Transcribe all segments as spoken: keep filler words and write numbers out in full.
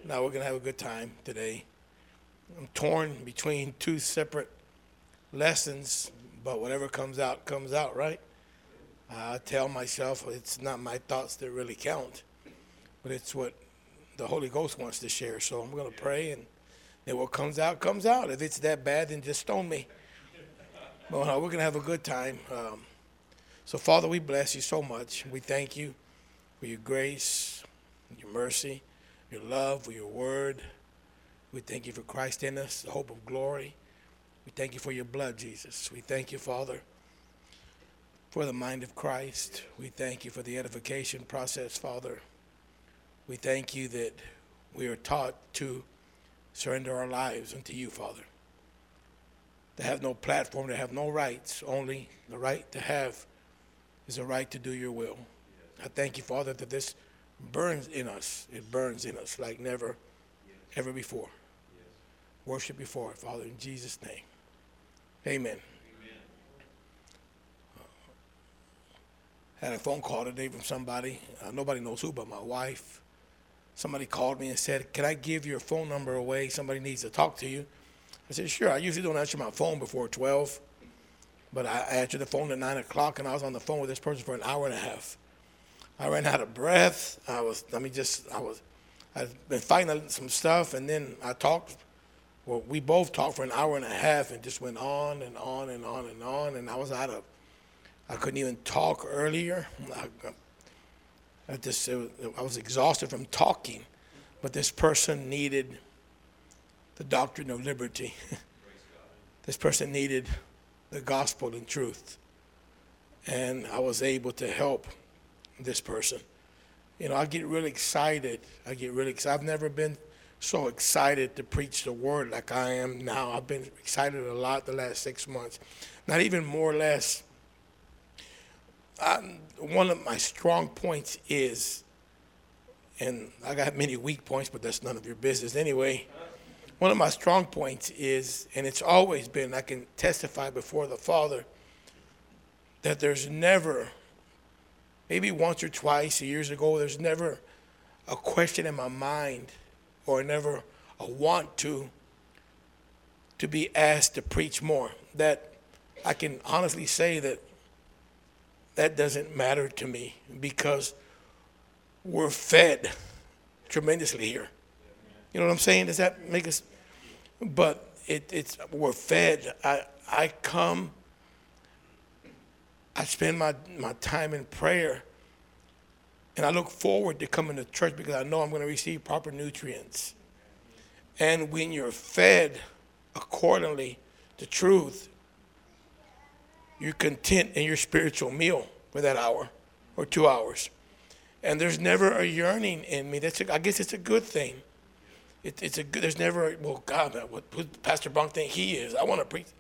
Now we're going to have a good time today. I'm torn between two separate lessons, but whatever comes out, comes out, right? I tell myself it's not my thoughts that really count, but it's what the Holy Ghost wants to share. So I'm going to pray, and then what comes out, comes out. If it's that bad, then just stone me. But uh, we're going to have a good time. Um, so, Father, we bless you so much. We thank you for your grace, your mercy, your love, for your word. We thank you for Christ in us, the hope of glory. We thank you for your blood, Jesus. We thank you, Father, for the mind of Christ. We thank you for the edification process, Father. We thank you that we are taught to surrender our lives unto you, Father. To have no platform, to have no rights, only the right to have is a right to do your will. I thank you, Father, that this burns in us. It burns in us like never, ever before. Worship before it, Father, in Jesus' name. Amen. I had a phone call today from somebody. Uh, nobody knows who but my wife. Somebody called me and said, can I give your phone number away? Somebody needs to talk to you. I said, sure. I usually don't answer my phone before twelve. But I answered the phone at nine o'clock, and I was on the phone with this person for an hour and a half. I ran out of breath. I was, I mean, just, I was, I'd been fighting some stuff, and then I talked. Well, we both talked for an hour and a half and just went on and on and on and on, and I was out of, I couldn't even talk earlier. I, I just, it was, I was exhausted from talking, but this person needed the doctrine of liberty. This person needed the gospel and truth, and I was able to help this person. You know, I get really excited. I get really excited. I've never been so excited to preach the word like I am now. I've been excited a lot the last six months. Not even more or less. I, one of my strong points is, and I got many weak points, but that's none of your business anyway. One of my strong points is, and it's always been, I can testify before the Father, that there's never, maybe once or twice years ago, there's never a question in my mind or never a want to, to be asked to preach more. That I can honestly say that that doesn't matter to me because we're fed tremendously here. You know what I'm saying? Does that make us? But it, it's we're fed. I I come. I spend my, my time in prayer, and I look forward to coming to church because I know I'm going to receive proper nutrients. And when you're fed accordingly to truth, you're content in your spiritual meal for that hour or two hours. And there's never a yearning in me. That's a, I guess it's a good thing. It, it's a good. There's never a, well, God, what who Pastor Bronk think he is? I want to preach.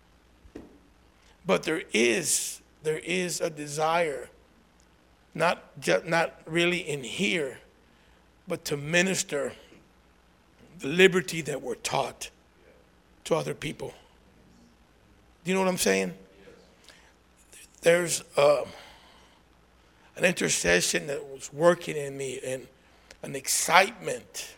But there is there is a desire, not just not really in here, but to minister the liberty that we're taught to other people. Do you know what I'm saying? There's uh, an intercession that was working in me and an excitement.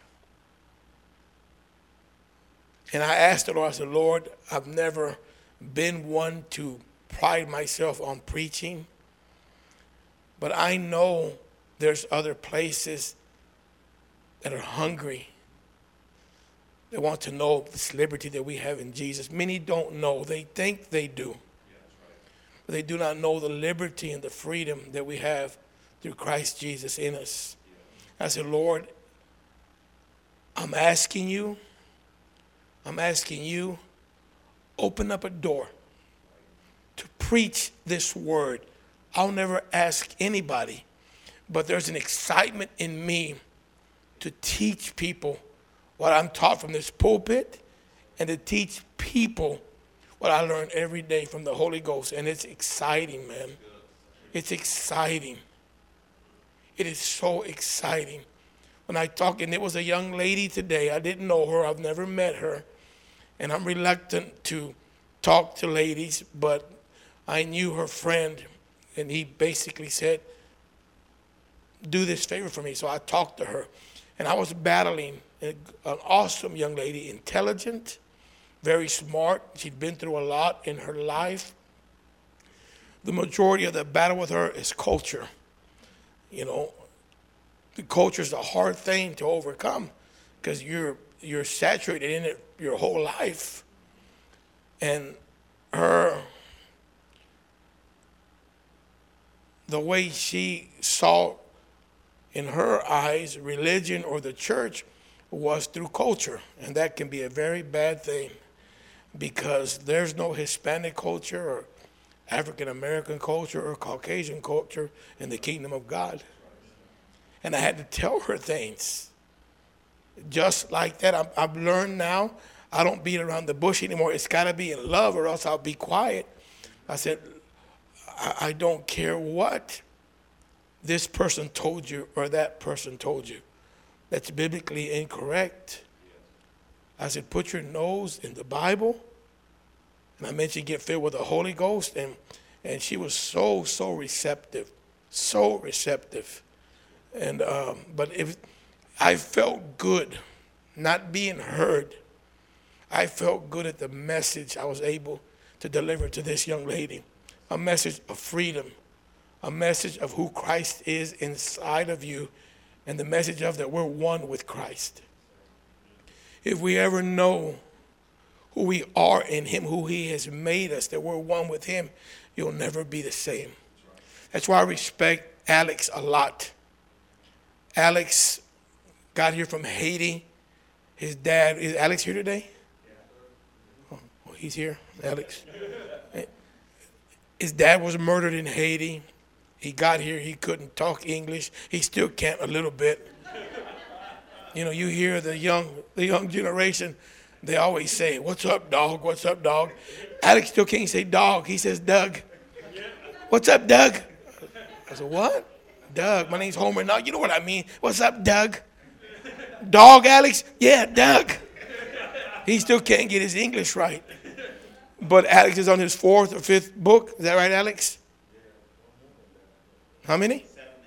And I asked the Lord, I said, Lord, I've never been one to pride myself on preaching, but I know there's other places that are hungry. They want to know this liberty that we have in Jesus. Many don't know. They think they do. But they do not know the liberty and the freedom that we have through Christ Jesus in us. I said, Lord, I'm asking you, I'm asking you, open up a door to preach this word. I'll never ask anybody, but there's an excitement in me to teach people what I'm taught from this pulpit and to teach people what I learn every day from the Holy Ghost. And it's exciting, man. It's exciting. It is so exciting. When I talk, and it was a young lady today, I didn't know her, I've never met her. And I'm reluctant to talk to ladies, but I knew her friend, and he basically said, do this favor for me. So I talked to her, and I was battling an awesome young lady, intelligent, very smart. She'd been through a lot in her life. The majority of the battle with her is culture. You know, the culture is a hard thing to overcome because you're you're saturated in it your whole life. And her, the way she saw in her eyes religion or the church was through culture, and that can be a very bad thing because there's no Hispanic culture or African American culture or Caucasian culture in the kingdom of God. And I had to tell her things just like that. I've, I've learned now, I don't beat around the bush anymore. It's got to be in love or else I'll be quiet. I said, I, I don't care what this person told you or that person told you. That's biblically incorrect. I said, put your nose in the Bible. And I mentioned get filled with the Holy Ghost. And, and she was so, so receptive, so receptive. And um, but if I felt good not being heard, I felt good at the message I was able to deliver to this young lady. A message of freedom, a message of who Christ is inside of you, and the message of that we're one with Christ. If we ever know who we are in him, who he has made us, that we're one with him, you'll never be the same. That's why I respect Alex a lot. Alex got here from Haiti. His dad, is Alex here today? Oh, he's here, Alex. His dad was murdered in Haiti. He got here, he couldn't talk English. He still can't a little bit. You know, you hear the young the young generation, they always say, what's up, dog? What's up, dog? Alex still can't say dog. He says Doug. What's up, Doug? I said, what? Doug. My name's Homer. No, you know what I mean. What's up, Doug? Dog, Alex? Yeah, Doug. He still can't get his English right. But Alex is on his fourth or fifth book. Is that right, Alex? How many?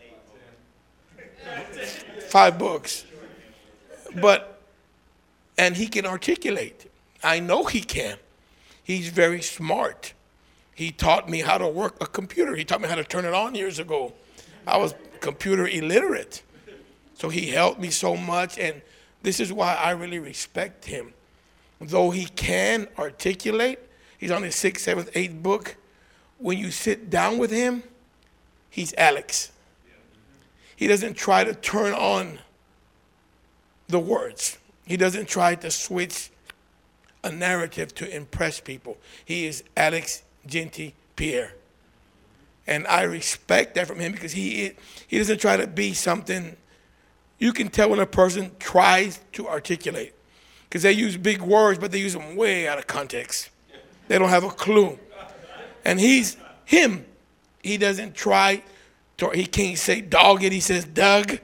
Five books. But, and he can articulate. I know he can. He's very smart. He taught me how to work a computer. He taught me how to turn it on years ago. I was computer illiterate. So he helped me so much, and this is why I really respect him. Though he can articulate, he's on his sixth, seventh, eighth book. When you sit down with him, he's Alex. He doesn't try to turn on the words. He doesn't try to switch a narrative to impress people. He is Alex Jeanty Pierre. And I respect that from him because he he doesn't try to be something. You can tell when a person tries to articulate because they use big words, but they use them way out of context. They don't have a clue. And he's him. He doesn't try to, he can't say dog it, he says Doug.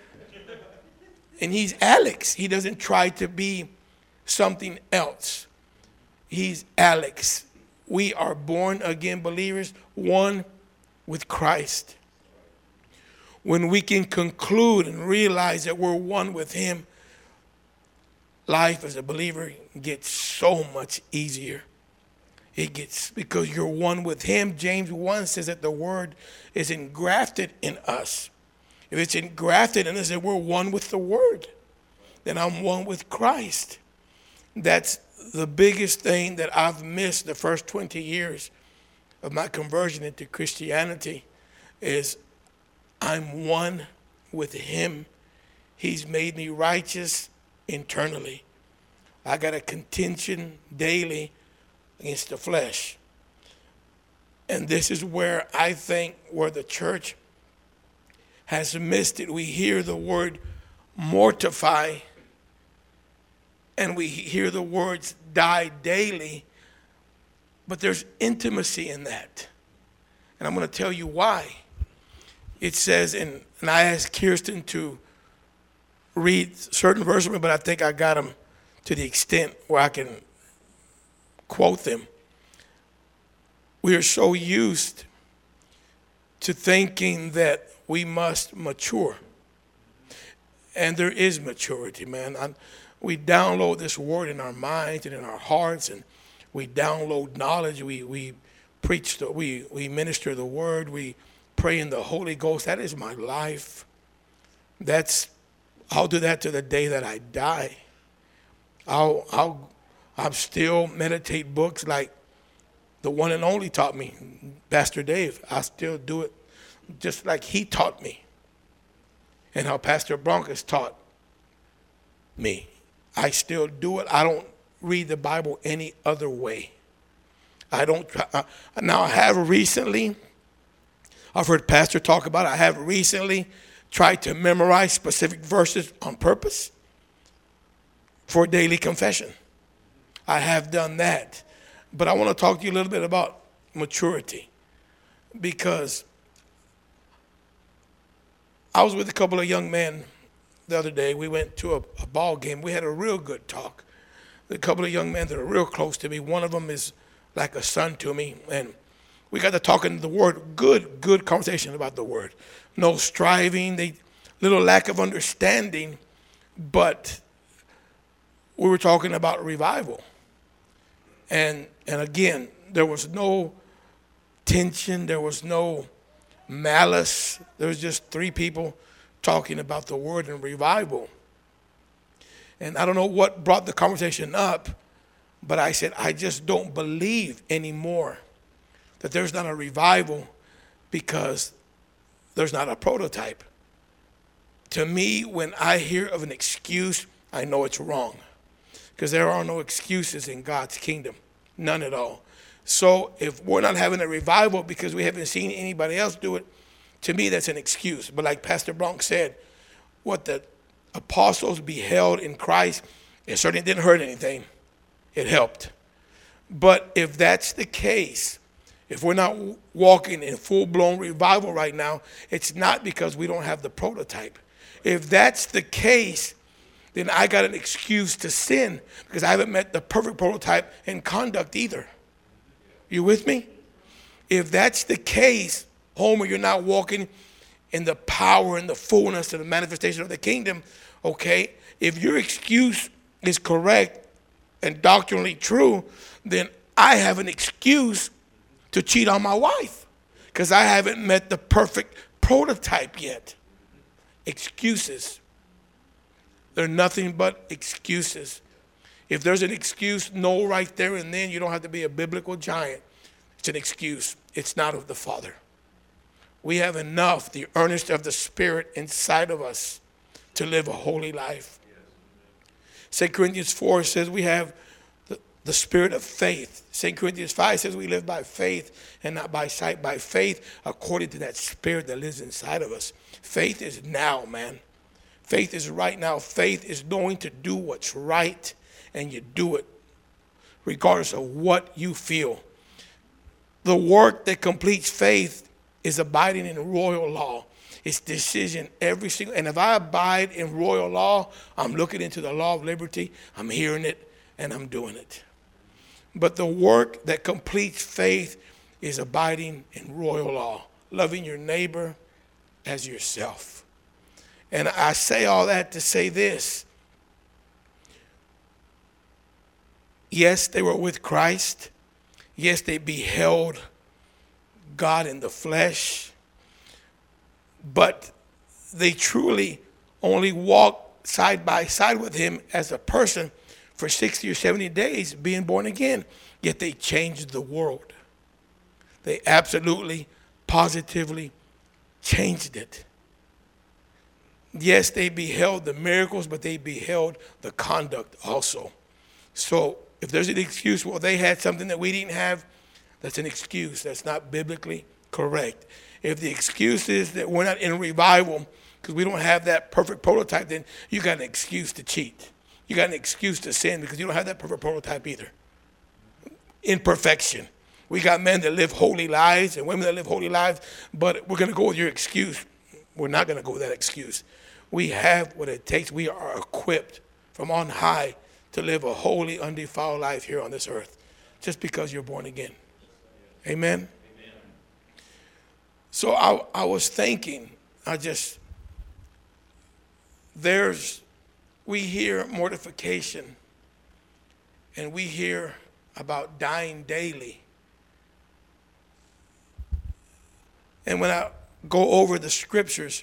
And he's Alex. He doesn't try to be something else. He's Alex. We are born again believers, one with Christ. When we can conclude and realize that we're one with him, life as a believer gets so much easier. It gets, because you're one with him. James one says that the word is engrafted in us. If it's engrafted in us, that we're one with the word, then I'm one with Christ. That's the biggest thing that I've missed the first twenty years of my conversion into Christianity is I'm one with him. He's made me righteous internally. I got a contention daily against the flesh. And this is where I think where the church has missed it. We hear the word mortify and we hear the words die daily, but there's intimacy in that. And I'm going to tell you why. It says, in, and I asked Kirsten to read certain verses, but I think I got them to the extent where I can quote them. We are so used to thinking that we must mature. And there is maturity, man. I, we download this word in our minds and in our hearts, and we download knowledge. We we preach the we we minister the word. We pray in the Holy Ghost. That is my life. That's I'll do that to the day that I die. I'll I'll I'll still meditate books like the one and only taught me, Pastor Dave. I still do it just like he taught me, and how Pastor Broncos taught me. I still do it. I don't read the Bible any other way. I don't. Uh, now I have recently, I've heard Pastor talk about it. I have recently tried to memorize specific verses on purpose for daily confession. I have done that. But I want to talk to you a little bit about maturity, because I was with a couple of young men the other day. We went to a, a ball game. We had a real good talk. A couple of young men that are real close to me. One of them is like a son to me, and we got to talking the word. Good, good conversation about the word. No striving, they little lack of understanding, but we were talking about revival. And and again, there was no tension, there was no malice. There was just three people talking about the word and revival. And I don't know what brought the conversation up, but I said, I just don't believe anymore that there's not a revival because there's not a prototype. To me, when I hear of an excuse, I know it's wrong, because there are no excuses in God's kingdom, none at all. So if we're not having a revival because we haven't seen anybody else do it, to me, that's an excuse. But like Pastor Bronx said, what the apostles beheld in Christ, it certainly didn't hurt anything. It helped. But if that's the case, if we're not walking in full-blown revival right now, it's not because we don't have the prototype. If that's the case, then I got an excuse to sin, because I haven't met the perfect prototype in conduct either. You with me? If that's the case, Homer, you're not walking in the power and the fullness and the manifestation of the kingdom, okay? If your excuse is correct and doctrinally true, then I have an excuse to cheat on my wife, because I haven't met the perfect prototype yet. Excuses. They're nothing but excuses. If there's an excuse, no, right there and then, you don't have to be a biblical giant. It's an excuse. It's not of the Father. We have enough, the earnest of the Spirit inside of us, to live a holy life. Second Corinthians four says we have the, the spirit of faith. Second Corinthians five says we live by faith and not by sight. By faith, according to that Spirit that lives inside of us. Faith is now, man. Faith is right now. Faith is knowing to do what's right, and you do it regardless of what you feel. The work that completes faith is abiding in royal law. It's decision every single, and if I abide in royal law, I'm looking into the law of liberty, I'm hearing it, and I'm doing it. But the work that completes faith is abiding in royal law, loving your neighbor as yourself. And I say all that to say this. Yes, they were with Christ. Yes, they beheld God in the flesh. But they truly only walked side by side with him as a person for sixty or seventy days being born again. Yet they changed the world. They absolutely, positively changed it. Yes, they beheld the miracles, but they beheld the conduct also. So if there's an excuse, well, they had something that we didn't have, that's an excuse. That's not biblically correct. If the excuse is that we're not in revival because we don't have that perfect prototype, then you got an excuse to cheat. You got an excuse to sin because you don't have that perfect prototype either. Imperfection. We got men that live holy lives and women that live holy lives, but we're going to go with your excuse. We're not going to go with that excuse. We have what it takes. We are equipped from on high to live a holy, undefiled life here on this earth just because you're born again. Amen? Amen. So I, I was thinking, I just, there's, we hear mortification and we hear about dying daily. And when I go over the scriptures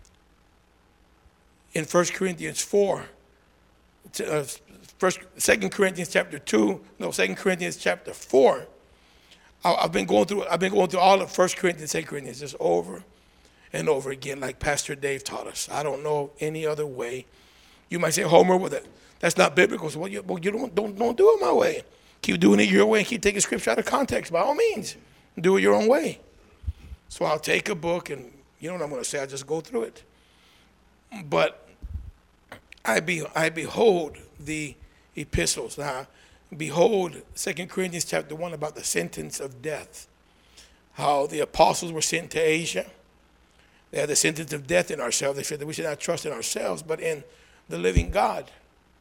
in First Corinthians four, uh, First, Second Corinthians chapter two, no, Second Corinthians chapter four, I, I've been going through, I've been going through all of First Corinthians, Second Corinthians, just over and over again, like Pastor Dave taught us. I don't know any other way. You might say, Homer, well, that, that's not biblical. So, well, you, well, you don't, don't, don't do it my way. Keep doing it your way and keep taking scripture out of context. By all means, do it your own way. So I'll take a book and, you know what I'm going to say, I'll just go through it. But I, be, I behold the epistles. Now, behold Second Corinthians chapter one about the sentence of death. How the apostles were sent to Asia. They had the sentence of death in ourselves. They said that we should not trust in ourselves, but in the living God.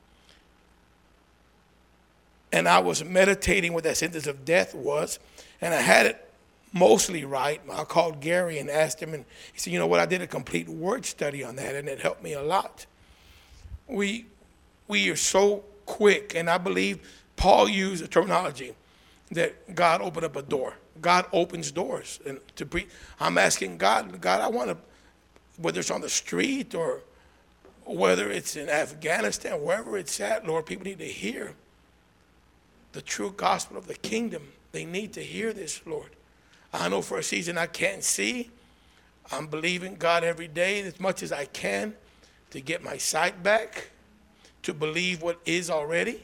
And I was meditating what that sentence of death was, and I had it mostly right. I called Gary and asked him, and he said, you know what, I did a complete word study on that, and it helped me a lot. We, we are so quick, and I believe Paul used a terminology that God opened up a door. God opens doors. And to pre- I'm asking God, God, I want to, whether it's on the street or whether it's in Afghanistan, wherever it's at, Lord, people need to hear the true gospel of the kingdom. They need to hear this, Lord. I know for a season I can't see. I'm believing God every day as much as I can to get my sight back, to believe what is already.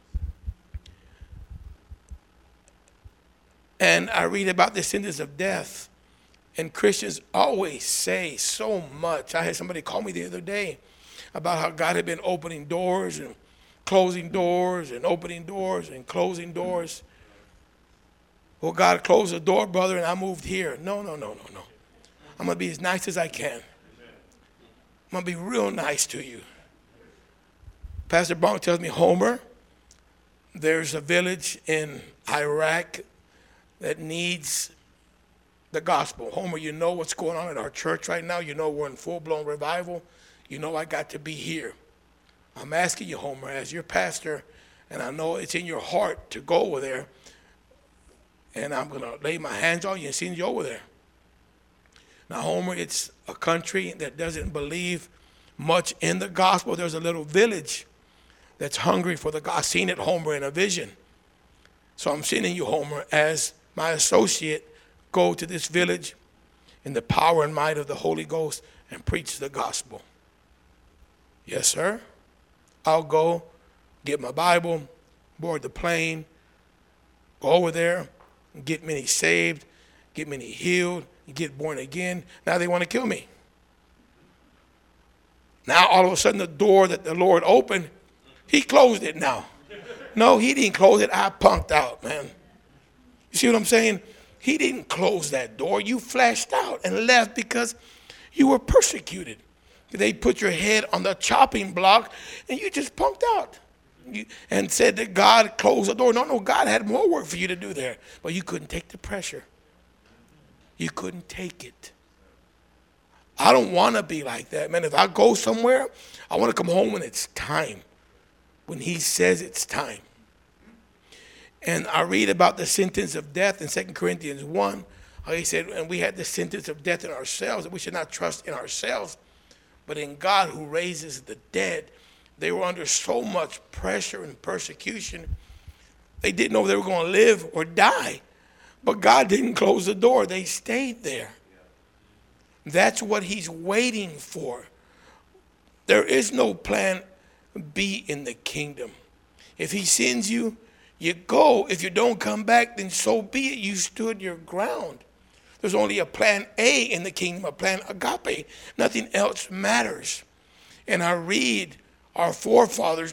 And I read about the sentence of death. And Christians always say so much. I had somebody call me the other day about how God had been opening doors and closing doors and opening doors and closing doors. Well, God closed the door, brother, and I moved here. No, no, no, no, no. I'm going to be as nice as I can. I'm going to be real nice to you. Pastor Brown tells me, Homer, there's a village in Iraq that needs the gospel. Homer, you know what's going on in our church right now. You know we're in full-blown revival. You know I got to be here. I'm asking you, Homer, as your pastor, and I know it's in your heart to go over there, and I'm going to lay my hands on you and send you over there. Now, Homer, it's a country that doesn't believe much in the gospel. There's a little village that's hungry for the gospel. I've seen it, Homer, in a vision. So I'm sending you, Homer, as my associate, go to this village in the power and might of the Holy Ghost and preach the gospel. Yes, sir. I'll go, get my Bible, board the plane, go over there, get many saved, get many healed, get born again. Now they want to kill me. Now all of a sudden the door that the Lord opened, he closed it now. No, he didn't close it. I punked out, man. You see what I'm saying? He didn't close that door. You flashed out and left because you were persecuted. They put your head on the chopping block and you just punked out. You, and said that God closed the door. No, no, God had more work for you to do there. But you couldn't take the pressure. You couldn't take it. I don't want to be like that, man. If I go somewhere, I want to come home when it's time. When he says it's time. And I read about the sentence of death in Second Corinthians one. How he said, and we had the sentence of death in ourselves, that we should not trust in ourselves, but in God who raises the dead. They were under so much pressure and persecution. They didn't know if they were going to live or die. But God didn't close the door. They stayed there. That's what he's waiting for. There is no plan B in the kingdom. If he sends you, you go. If you don't come back, then so be it. You stood your ground. There's only a plan A in the kingdom, a plan agape. Nothing else matters. And I read our forefathers.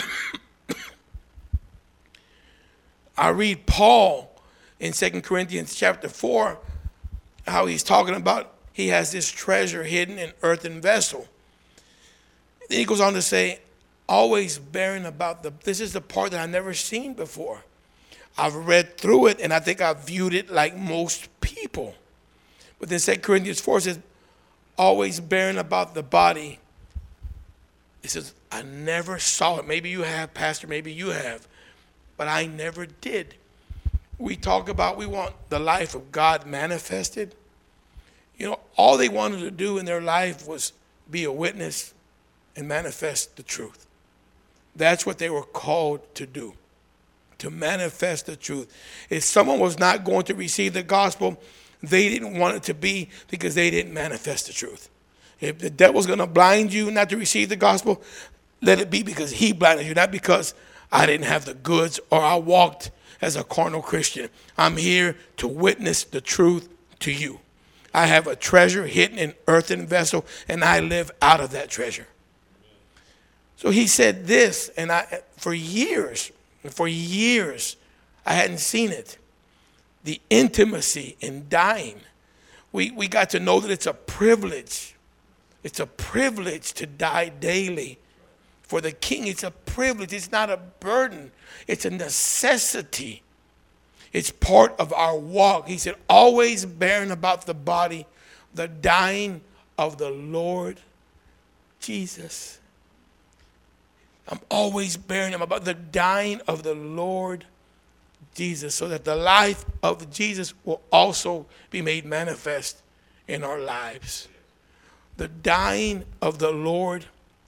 I read Paul in Second Corinthians chapter four, how he's talking about he has this treasure hidden in earthen vessel. Then he goes on to say, always bearing about the, this is the part that I've never seen before. I've read through it and I think I've viewed it like most people. But then Second Corinthians four says, always bearing about the body He says, I never saw it. Maybe you have, Pastor, maybe you have, but I never did. We talk about we want the life of God manifested. You know, all they wanted to do in their life was be a witness and manifest the truth. That's what they were called to do, to manifest the truth. If someone was not going to receive the gospel, they didn't want it to be because they didn't manifest the truth. If the devil's going to blind you not to receive the gospel, let it be because he blinded you, not because I didn't have the goods or I walked as a carnal Christian. I'm here to witness the truth to you. I have a treasure hidden in earthen vessel, and I live out of that treasure. So he said this, and I, for years, for years, I hadn't seen it. The intimacy in dying. We, we got to know that it's a privilege. It's a privilege to die daily. For the king, it's a privilege. It's not a burden. It's a necessity. It's part of our walk. He said, always bearing about the body, the dying of the Lord Jesus. I'm always bearing him about the dying of the Lord Jesus, so that the life of Jesus will also be made manifest in our lives. The dying of the Lord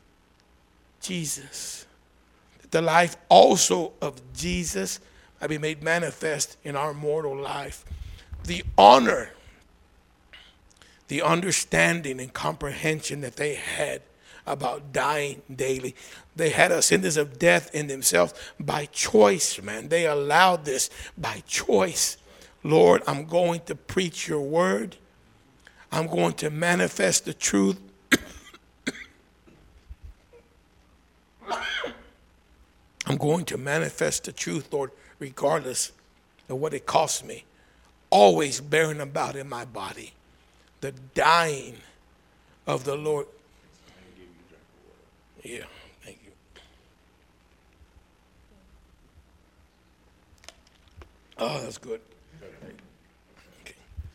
Jesus. The life also of Jesus might be made manifest in our mortal life. The honor, the understanding and comprehension that they had about dying daily. They had a sentence of death in themselves by choice, man. They allowed this by choice. Lord, I'm going to preach your word. I'm going to manifest the truth. I'm going to manifest the truth, Lord, regardless of what it costs me. Always bearing about in my body the dying of the Lord. Yeah, thank you. Oh, that's good. Okay.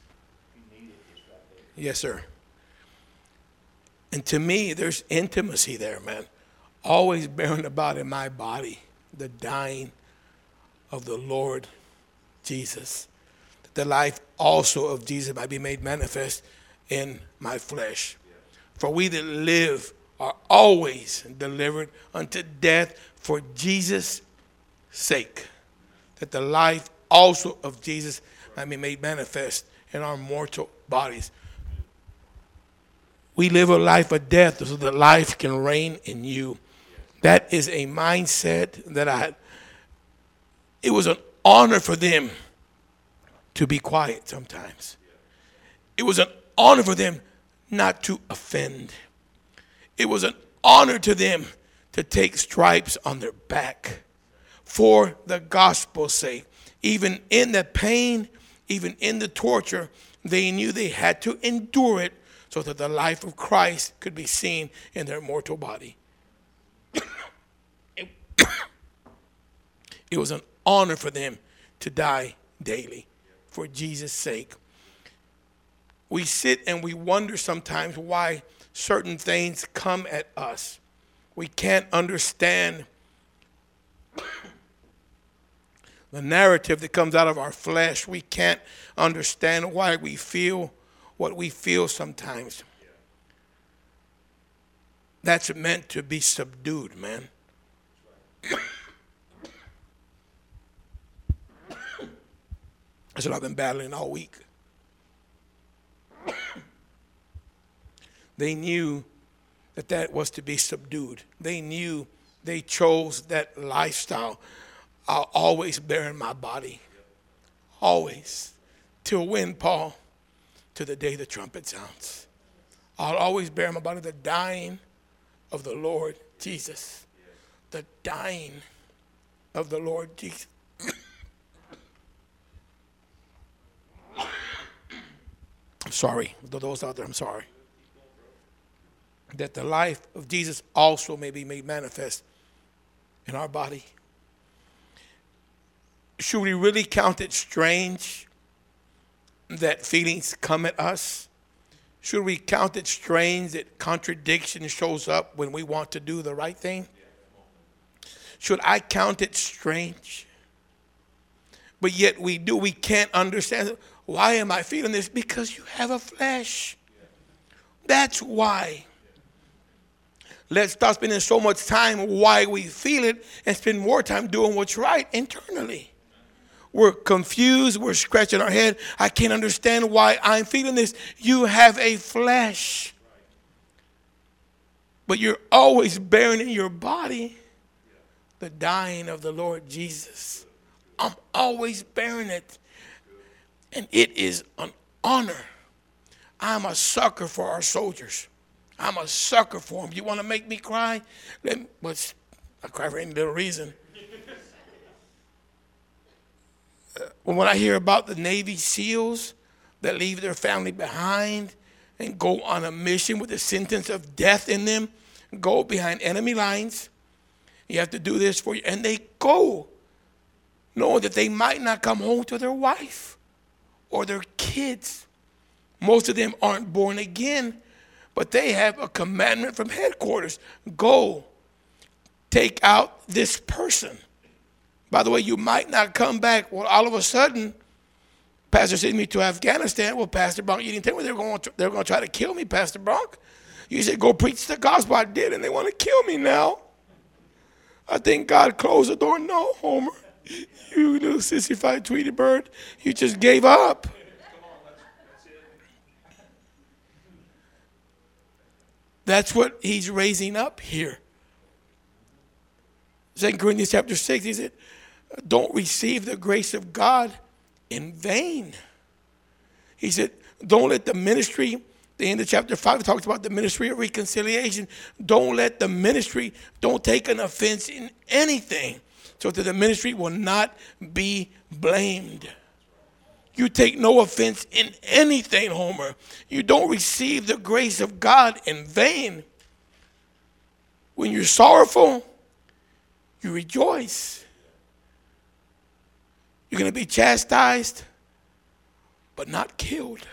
Yes, sir. And to me, there's intimacy there, man. Always bearing about in my body the dying of the Lord Jesus. That the life also of Jesus might be made manifest in my flesh. For we that live are always delivered unto death for Jesus' sake, that the life also of Jesus might be made manifest in our mortal bodies. We live a life of death so that life can reign in you. That is a mindset that I had. It was an honor for them to be quiet sometimes. It was an honor for them not to offend. It was an honor to them to take stripes on their back for the gospel's sake. Even in the pain, even in the torture, they knew they had to endure it so that the life of Christ could be seen in their mortal body. it, it was an honor for them to die daily for Jesus' sake. We sit and we wonder sometimes why certain things come at us. We can't understand the narrative that comes out of our flesh. We can't understand why we feel what we feel sometimes. That's meant to be subdued, man. That's what I've been battling all week. They knew that that was to be subdued. They knew they chose that lifestyle. I'll always bear in my body. Always. Till when, Paul? To the day the trumpet sounds. I'll always bear in my body the dying of the Lord Jesus. The dying of the Lord Jesus. I'm sorry. Those out there, I'm sorry. That the life of Jesus also may be made manifest in our body. Should we really count it strange that feelings come at us Should we count it strange that contradiction shows up when we want to do the right thing? Should I count it strange? But yet we do. We can't understand. Why am I feeling this? Because you have a flesh. That's why. Let's stop spending so much time why we feel it and spend more time doing what's right internally. We're confused. We're scratching our head. I can't understand why I'm feeling this. You have a flesh. But you're always bearing in your body the dying of the Lord Jesus. I'm always bearing it. And it is an honor. I'm a sucker for our soldiers. I'm a sucker for them. You want to make me cry? Let me, well, I cry for any little reason. Uh, when I hear about the Navy SEALs that leave their family behind and go on a mission with a sentence of death in them, go behind enemy lines. You have to do this for you. And they go knowing that they might not come home to their wife or their kids. Most of them aren't born again, but they have a commandment from headquarters. Go, take out this person. By the way, you might not come back. Well, all of a sudden, Pastor sent me to Afghanistan. Well, Pastor Bronk, you didn't tell me they were going to, they were going to try to kill me, Pastor Bronk. You said, go preach the gospel. I did, and they want to kill me now. I think God closed the door. No, Homer, you little sissified Tweety bird, you just gave up. That's what he's raising up here. Second Corinthians chapter six, he said, don't receive the grace of God in vain. He said, don't let the ministry, the end of chapter five, it talks about the ministry of reconciliation. Don't let the ministry, don't take an offense in anything, so that the ministry will not be blamed. You take no offense in anything, Homer. You don't receive the grace of God in vain. When you're sorrowful, you rejoice. You're going to be chastised, but not killed.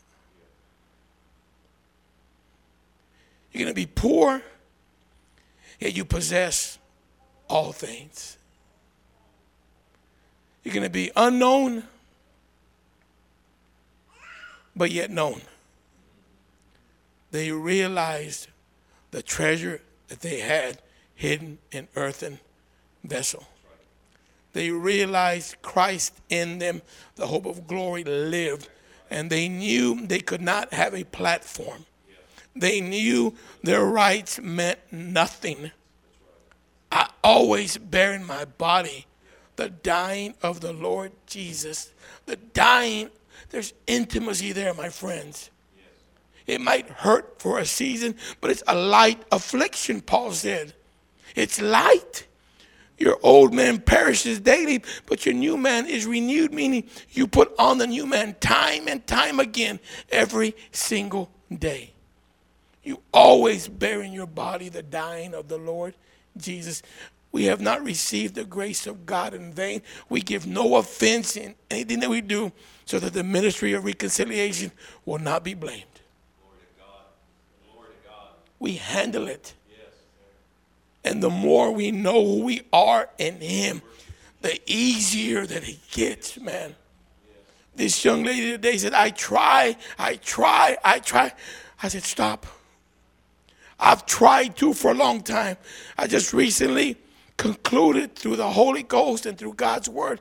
You're going to be poor, yet you possess all things. You're going to be unknown, but yet known. They realized the treasure that they had hidden in earthen vessel. They realized Christ in them, the hope of glory, lived. And they knew they could not have a platform. They knew their rights meant nothing. I always bear in my body the dying of the Lord Jesus. The dying, there's intimacy there, my friends. It might hurt for a season, but it's a light affliction, Paul said. It's light. Your old man perishes daily, but your new man is renewed, meaning you put on the new man time and time again every single day. You always bear in your body the dying of the Lord Jesus. We have not received the grace of God in vain. We give no offense in anything that we do, so that the ministry of reconciliation will not be blamed. Glory to God. Glory to God. We handle it. Yes. And the more we know who we are in him, the easier that it gets, man. Yes. This young lady today said, I try, I try, I try. I said, stop. I've tried to for a long time. I just recently concluded through the Holy Ghost and through God's word,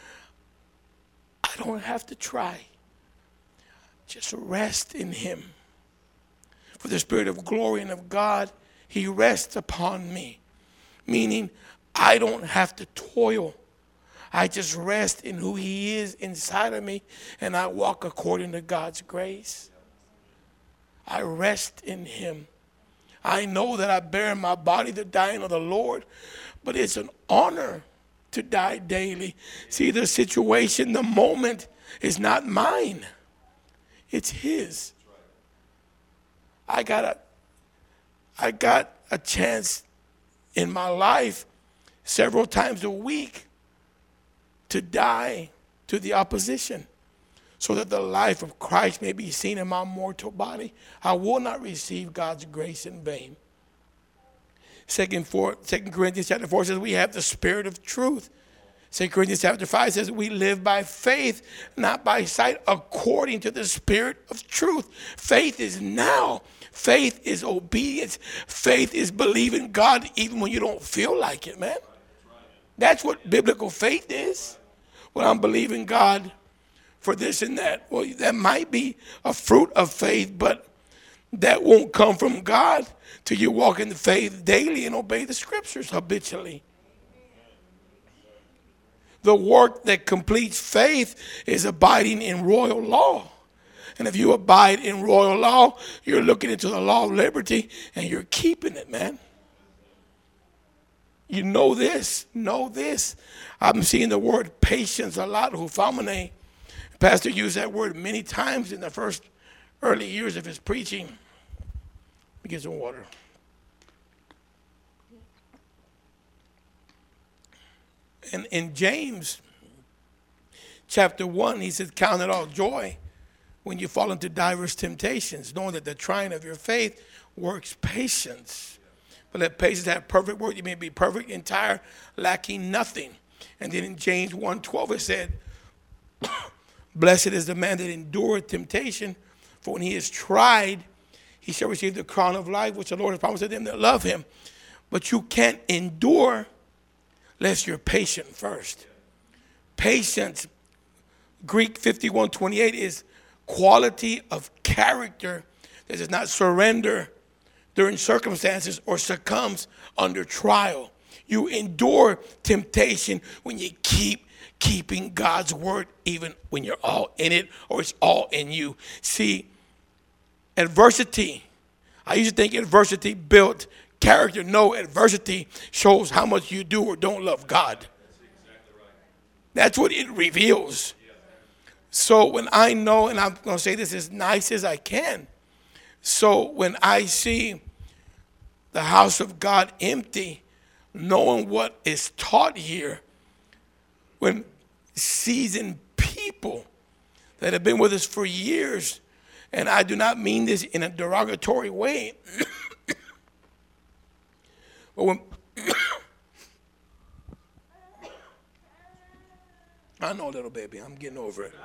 I don't have to try. Just rest in him. For the Spirit of glory and of God, he rests upon me. Meaning, I don't have to toil. I just rest in who he is inside of me, and I walk according to God's grace. I rest in him. I know that I bear in my body the dying of the Lord, but it's an honor to die daily. See, the situation, the moment is not mine. It's his. I got a, I got a chance in my life several times a week to die to the opposition. so that the life of Christ may be seen in my mortal body. I will not receive God's grace in vain. Second, four, Second Corinthians chapter four says we have the spirit of truth. Second Corinthians chapter five says we live by faith, not by sight, according to the spirit of truth. Faith is now. Faith is obedience. Faith is believing God even when you don't feel like it, man. That's what biblical faith is. When I'm believing God for this and that. Well, that might be a fruit of faith, but that won't come from God till you walk in the faith daily and obey the scriptures habitually. The work that completes faith is abiding in royal law. And if you abide in royal law, you're looking into the law of liberty and you're keeping it, man. You know this, know this. I'm seeing the word patience a lot, huphamone. Pastor used that word many times in the first early years of his preaching. Let me get some water. And in James chapter one, he says, count it all joy when you fall into diverse temptations, knowing that the trying of your faith works patience. But let patience have perfect work. You may be perfect, entire, lacking nothing. And then in James one twelve, it said, blessed is the man that endureth temptation, for when he is tried, he shall receive the crown of life, which the Lord has promised to them that love him. But you can't endure unless you're patient first. Patience, Greek fifty-one twenty-eight, is quality of character that does not surrender during circumstances or succumbs under trial. You endure temptation when you keep keeping God's word, even when you're all in it or it's all in you. See, adversity, I used to think adversity built character. No, adversity shows how much you do or don't love God. That's exactly right. That's what it reveals. Yeah. So when I know, and I'm going to say this as nice as I can, so when I see the house of God empty, knowing what is taught here, when seasoned people that have been with us for years, and I do not mean this in a derogatory way, but when I know, little baby, I'm getting over it.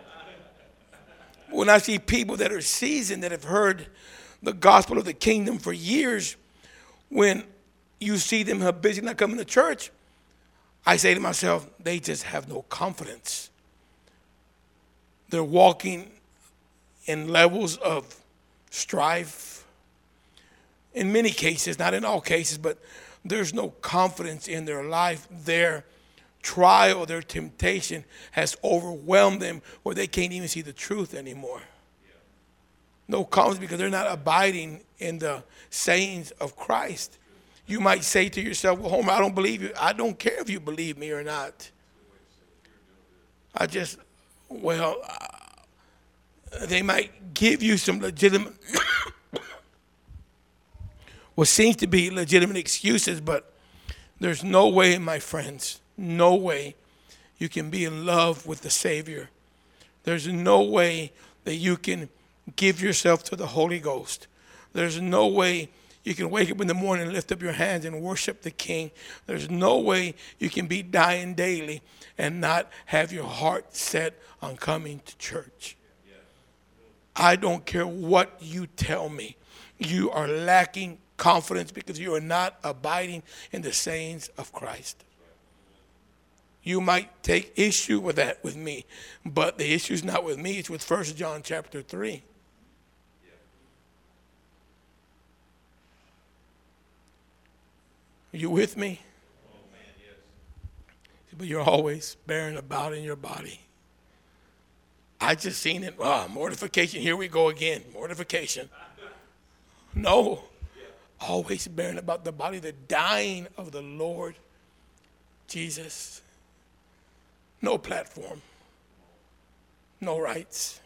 When I see people that are seasoned, that have heard the gospel of the kingdom for years, when you see them habitually not coming to church, I say to myself, they just have no confidence. They're walking in levels of strife. In many cases, not in all cases, but there's no confidence in their life. Their trial, their temptation has overwhelmed them where they can't even see the truth anymore. No confidence because they're not abiding in the sayings of Christ. You might say to yourself, well, Homer, I don't believe you. I don't care if you believe me or not. I just, well, uh, they might give you some legitimate, what seems to be legitimate excuses, but there's no way, my friends, no way you can be in love with the Savior. There's no way that you can give yourself to the Holy Ghost. There's no way you can wake up in the morning and lift up your hands and worship the King. There's no way you can be dying daily and not have your heart set on coming to church. I don't care what you tell me. You are lacking confidence because you are not abiding in the sayings of Christ. You might take issue with that with me, but the issue is not with me. It's with First John chapter three. Are you with me? Oh, man, yes. But you're always bearing about in your body. I just seen it. Oh, mortification. Here we go again. Mortification. No. Always bearing about the body, the dying of the Lord Jesus. No platform. No rights.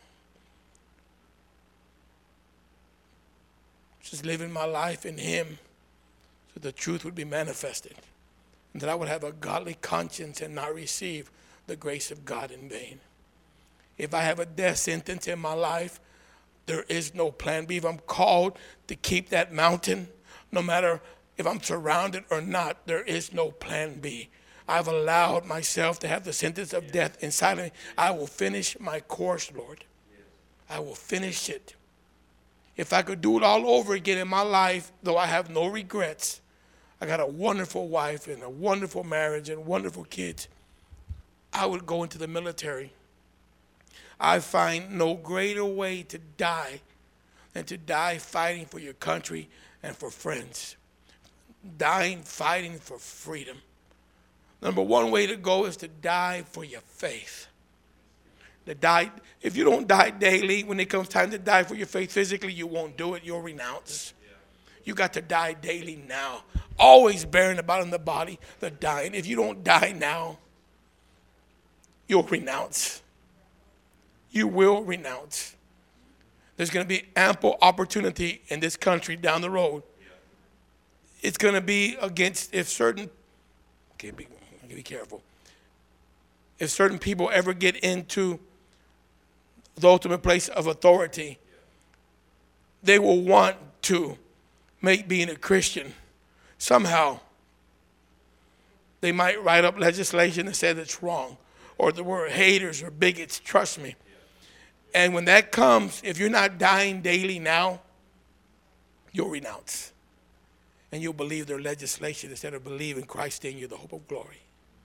Just living my life in Him so the truth would be manifested. And that I would have a godly conscience and not receive the grace of God in vain. If I have a death sentence in my life, there is no plan B. If I'm called to keep that mountain, no matter if I'm surrounded or not, there is no plan B. I've allowed myself to have the sentence of death inside of me. I will finish my course, Lord. I will finish it. If I could do it all over again in my life, though I have no regrets, I got a wonderful wife and a wonderful marriage and wonderful kids, I would go into the military. I find no greater way to die than to die fighting for your country and for friends. Dying, fighting for freedom. Number one way to go is to die for your faith. To die, if you don't die daily, when it comes time to die for your faith physically, you won't do it. You'll renounce. You got to die daily now. Always bearing about in the body the dying. If you don't die now, you'll renounce. You will renounce. There's going to be ample opportunity in this country down the road. It's going to be against if certain, okay, be, be careful. If certain people ever get into the ultimate place of authority, they will want to make being a Christian somehow. They might write up legislation that says it's wrong, or the word haters or bigots, trust me. And when that comes, if you're not dying daily now, you'll renounce. And you'll believe their legislation instead of believing Christ in you, the hope of glory.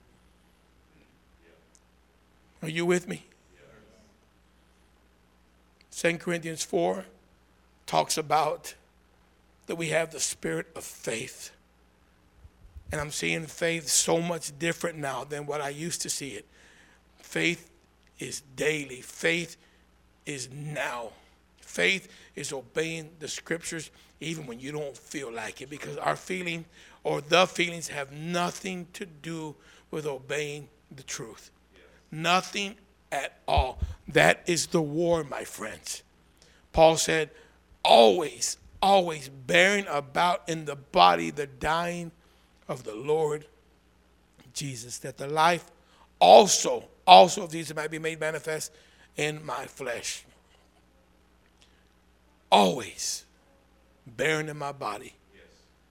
Are you with me? Second Corinthians four talks about that we have the spirit of faith. And I'm seeing faith so much different now than what I used to see it. Faith is daily. Faith is now. Faith is obeying the scriptures even when you don't feel like it, because our feeling or the feelings have nothing to do with obeying the truth. Yes. Nothing at all. That is the war, my friends. Paul said, always, always bearing about in the body the dying of the Lord Jesus, that the life also, also of Jesus might be made manifest in my flesh. Always bearing in my body. Yes.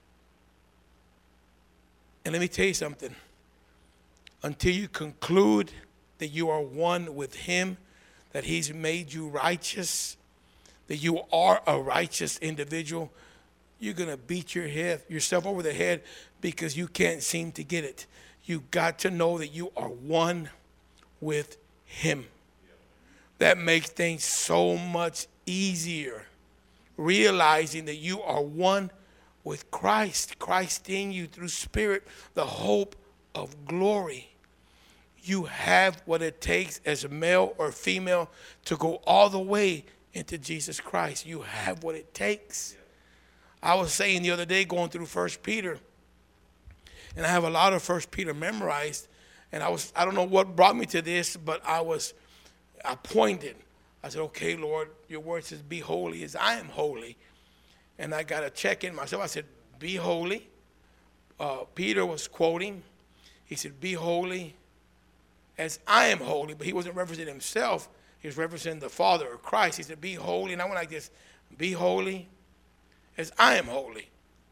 And let me tell you something. Until you conclude that you are one with him, that he's made you righteous, that you are a righteous individual, you're going to beat your head, yourself over the head because you can't seem to get it. You got to know that you are one with him. That makes things so much easier. Realizing that you are one with Christ, Christ in you through Spirit, the hope of glory. You have what it takes as a male or female to go all the way into Jesus Christ. You have what it takes. I was saying the other day going through First Peter, and I have a lot of First Peter memorized, and I was I don't know what brought me to this, but I was I pointed. I said, okay, Lord, your word says, be holy as I am holy. And I got to check in myself. I said, be holy. Uh, Peter was quoting. He said, be holy as I am holy. But he wasn't referencing himself. He was referencing the Father or Christ. He said, be holy. And I went like this, be holy as I am holy.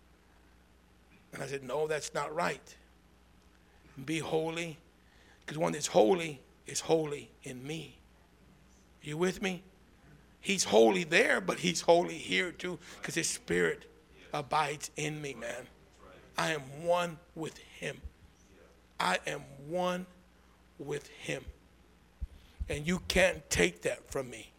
And I said, no, that's not right. Be holy, because one that's holy is holy in me. You with me? He's holy there, but he's holy here too, because his spirit abides in me, man. I am one with him. I am one with him. And you can't take that from me.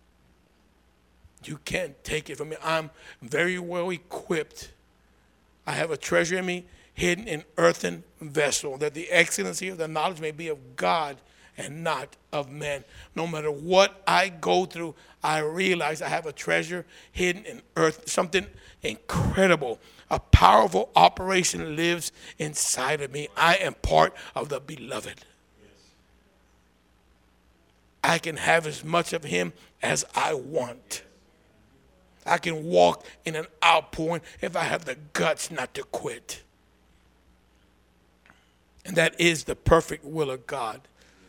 You can't take it from me. I'm very well equipped. I have a treasure in me hidden in earthen vessel, that the excellency of the knowledge may be of God and not of men. No matter what I go through, I realize I have a treasure hidden in earth, something incredible. A powerful operation lives inside of me. I am part of the beloved. I can have as much of him as I want. I can walk in an outpouring if I have the guts not to quit. And that is the perfect will of God.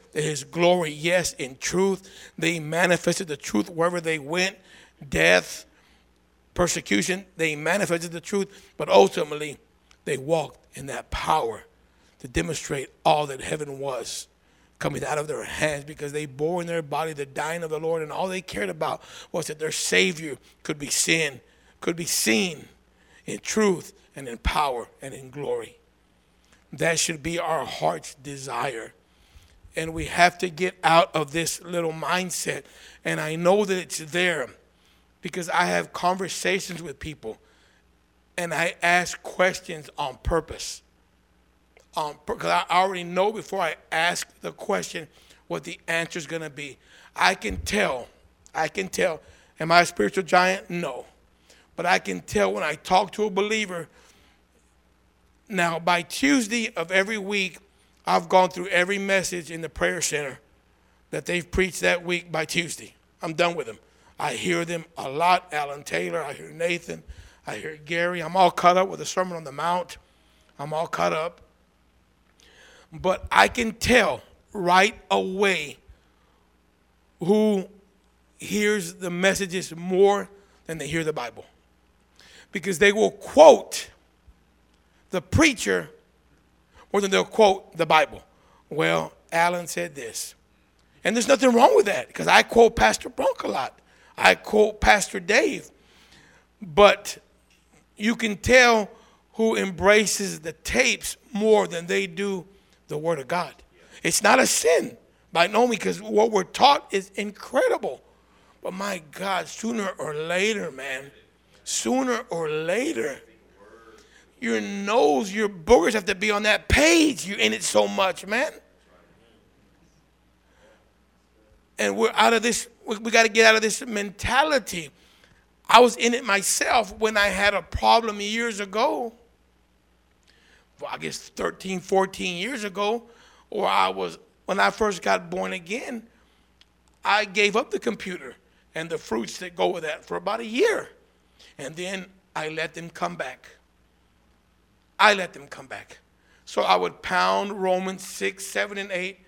that his glory, yes, in truth, they manifested the truth wherever they went. Death, persecution, they manifested the truth, but ultimately they walked in that power to demonstrate all that heaven was coming out of their hands, because they bore in their body the dying of the Lord, and all they cared about was that their Savior could be seen, could be seen in truth and in power and in glory. That should be our heart's desire. And we have to get out of this little mindset. And I know that it's there because I have conversations with people and I ask questions on purpose. Um, because I already know before I ask the question what the answer is going to be. I can tell. I can tell. Am I a spiritual giant? No. But I can tell when I talk to a believer. Now, by Tuesday of every week, I've gone through every message in the prayer center that they've preached that week by Tuesday. I'm done with them. I hear them a lot. Alan Taylor, I hear Nathan, I hear Gary. I'm all caught up with the Sermon on the Mount. I'm all caught up. But I can tell right away who hears the messages more than they hear the Bible. Because they will quote the preacher more than they'll quote the Bible. Well, Alan said this. And there's nothing wrong with that, because I quote Pastor Bronk a lot. I quote Pastor Dave. But you can tell who embraces the tapes more than they do the Word of God. It's not a sin by no means, because what we're taught is incredible. But my God, sooner or later, man, sooner or later, your nose, your boogers have to be on that page. You're in it so much, man. And we're out of this, we, we got to get out of this mentality. I was in it myself when I had a problem years ago. Well, I guess thirteen, fourteen years ago, or I was, when I first got born again, I gave up the computer and the fruits that go with that for about a year. And then I let them come back. I let them come back. So I would pound Romans six, seven, and eight.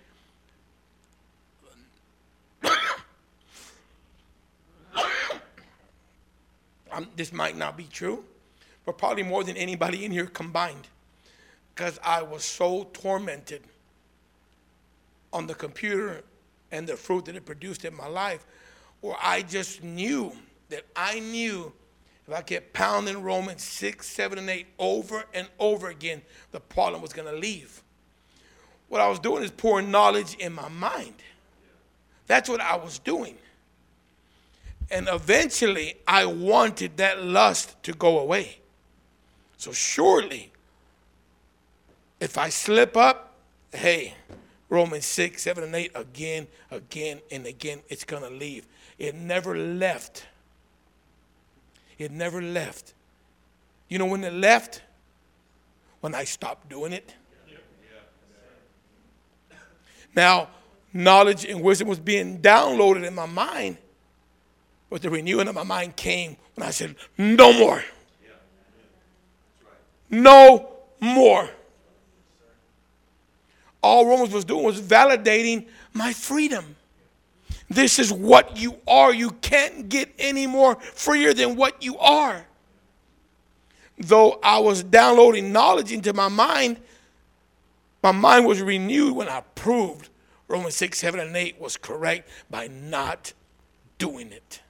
um, this might not be true, but probably more than anybody in here combined. Because I was so tormented on the computer and the fruit that it produced in my life, where I just knew that I knew if I kept pounding Romans six, seven, and eight over and over again, the problem was going to leave. What I was doing is pouring knowledge in my mind. That's what I was doing. And eventually, I wanted that lust to go away. So surely, if I slip up, hey, Romans six, seven, and eight, again, again, and again, it's going to leave. It never left. It never left. You know when it left? When I stopped doing it. Now, knowledge and wisdom was being downloaded in my mind, but the renewing of my mind came when I said, no more. No more. All Romans was doing was validating my freedom. This is what you are. You can't get any more freer than what you are. Though I was downloading knowledge into my mind, my mind was renewed when I proved Romans six, seven, and eight was correct by not doing it.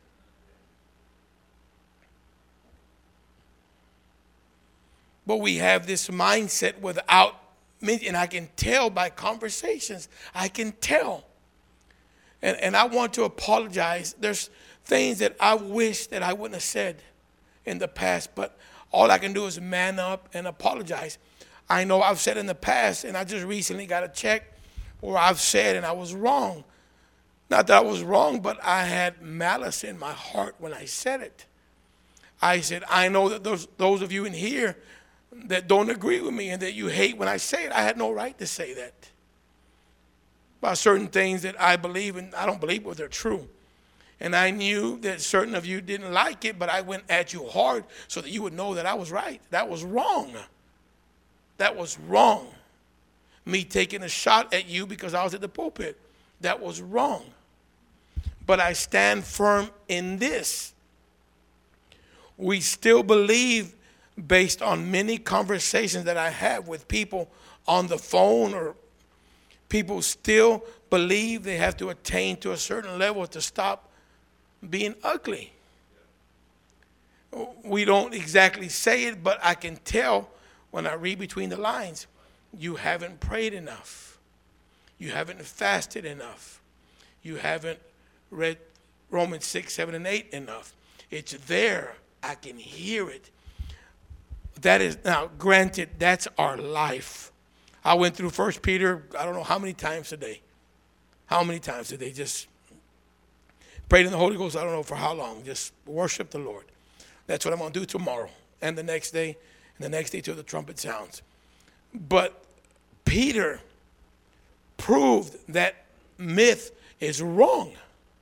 But we have this mindset without, and I can tell by conversations, I can tell. And, and I want to apologize. There's things that I wish that I wouldn't have said in the past, but all I can do is man up and apologize. I know I've said in the past, and I just recently got a check where I've said and I was wrong. Not that I was wrong, but I had malice in my heart when I said it. I said, I know that those, those of you in here that don't agree with me and that you hate when I say it, I had no right to say that. About certain things that I believe in, I don't believe, but they're true. And I knew that certain of you didn't like it, but I went at you hard so that you would know that I was right. That was wrong. That was wrong. me taking a shot at you because I was at the pulpit. That was wrong. But I stand firm in this. We still believe, based on many conversations that I have with people on the phone, or people still believe they have to attain to a certain level to stop being ugly. We don't exactly say it, but I can tell when I read between the lines, you haven't prayed enough. You haven't fasted enough. You haven't read Romans six, seven, and eight enough. It's there. I can hear it. That is, now granted, that's our life. I went through First Peter, I don't know how many times today. How many times did they just prayed in the Holy Ghost? I don't know for how long. Just worship the Lord. That's what I'm going to do tomorrow and the next day and the next day till the trumpet sounds. But Peter proved that myth is wrong.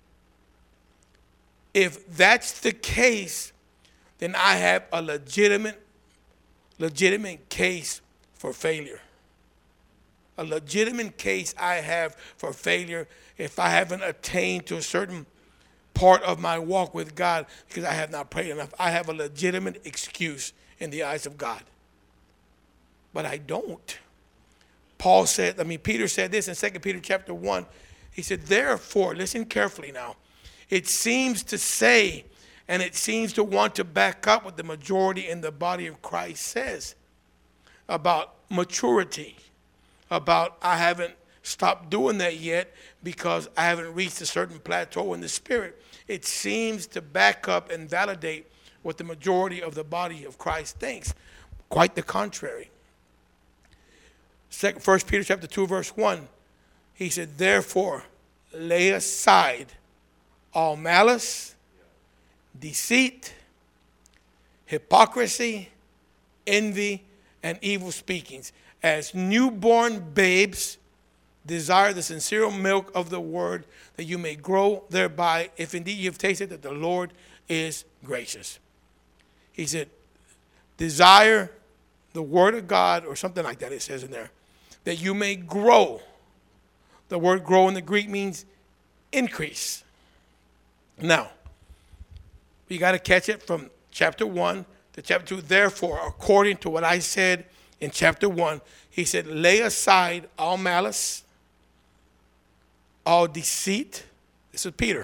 If that's the case, then I have a legitimate, legitimate case for failure. A legitimate case I have for failure if I haven't attained to a certain part of my walk with God because I have not prayed enough. I have a legitimate excuse in the eyes of God. But I don't. Paul said, I mean, Peter said this in Second Peter chapter one. He said, therefore, listen carefully now. It seems to say, and it seems to want to back up what the majority in the body of Christ says about maturity, about I haven't stopped doing that yet because I haven't reached a certain plateau in the spirit. It seems to back up and validate what the majority of the body of Christ thinks. Quite the contrary. Second, First Peter chapter two, verse one, he said, therefore, lay aside all malice, deceit, hypocrisy, envy, and evil speakings. As newborn babes, desire the sincere milk of the word, that you may grow thereby, if indeed you have tasted that the Lord is gracious. He said, desire the word of God, or something like that it says in there, that you may grow. The word grow in the Greek means increase. Now, you got to catch it from chapter one to chapter two. Therefore, according to what I said in chapter one, he said, lay aside all malice, all deceit. This is Peter.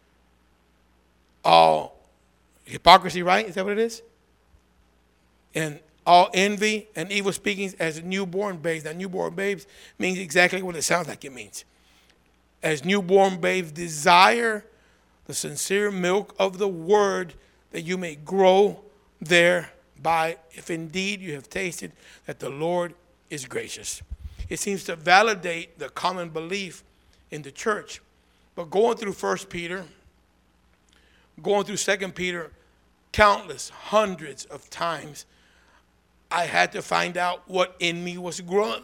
All hypocrisy, right? Is that what it is? And all envy and evil speakings as newborn babes. Now, newborn babes means exactly what it sounds like it means. As newborn babes, desire the sincere milk of the word, that you may grow thereby, if indeed you have tasted that the Lord is gracious. It seems to validate the common belief in the church. But going through First Peter, going through Second Peter, countless, hundreds of times, I had to find out what in me was growing.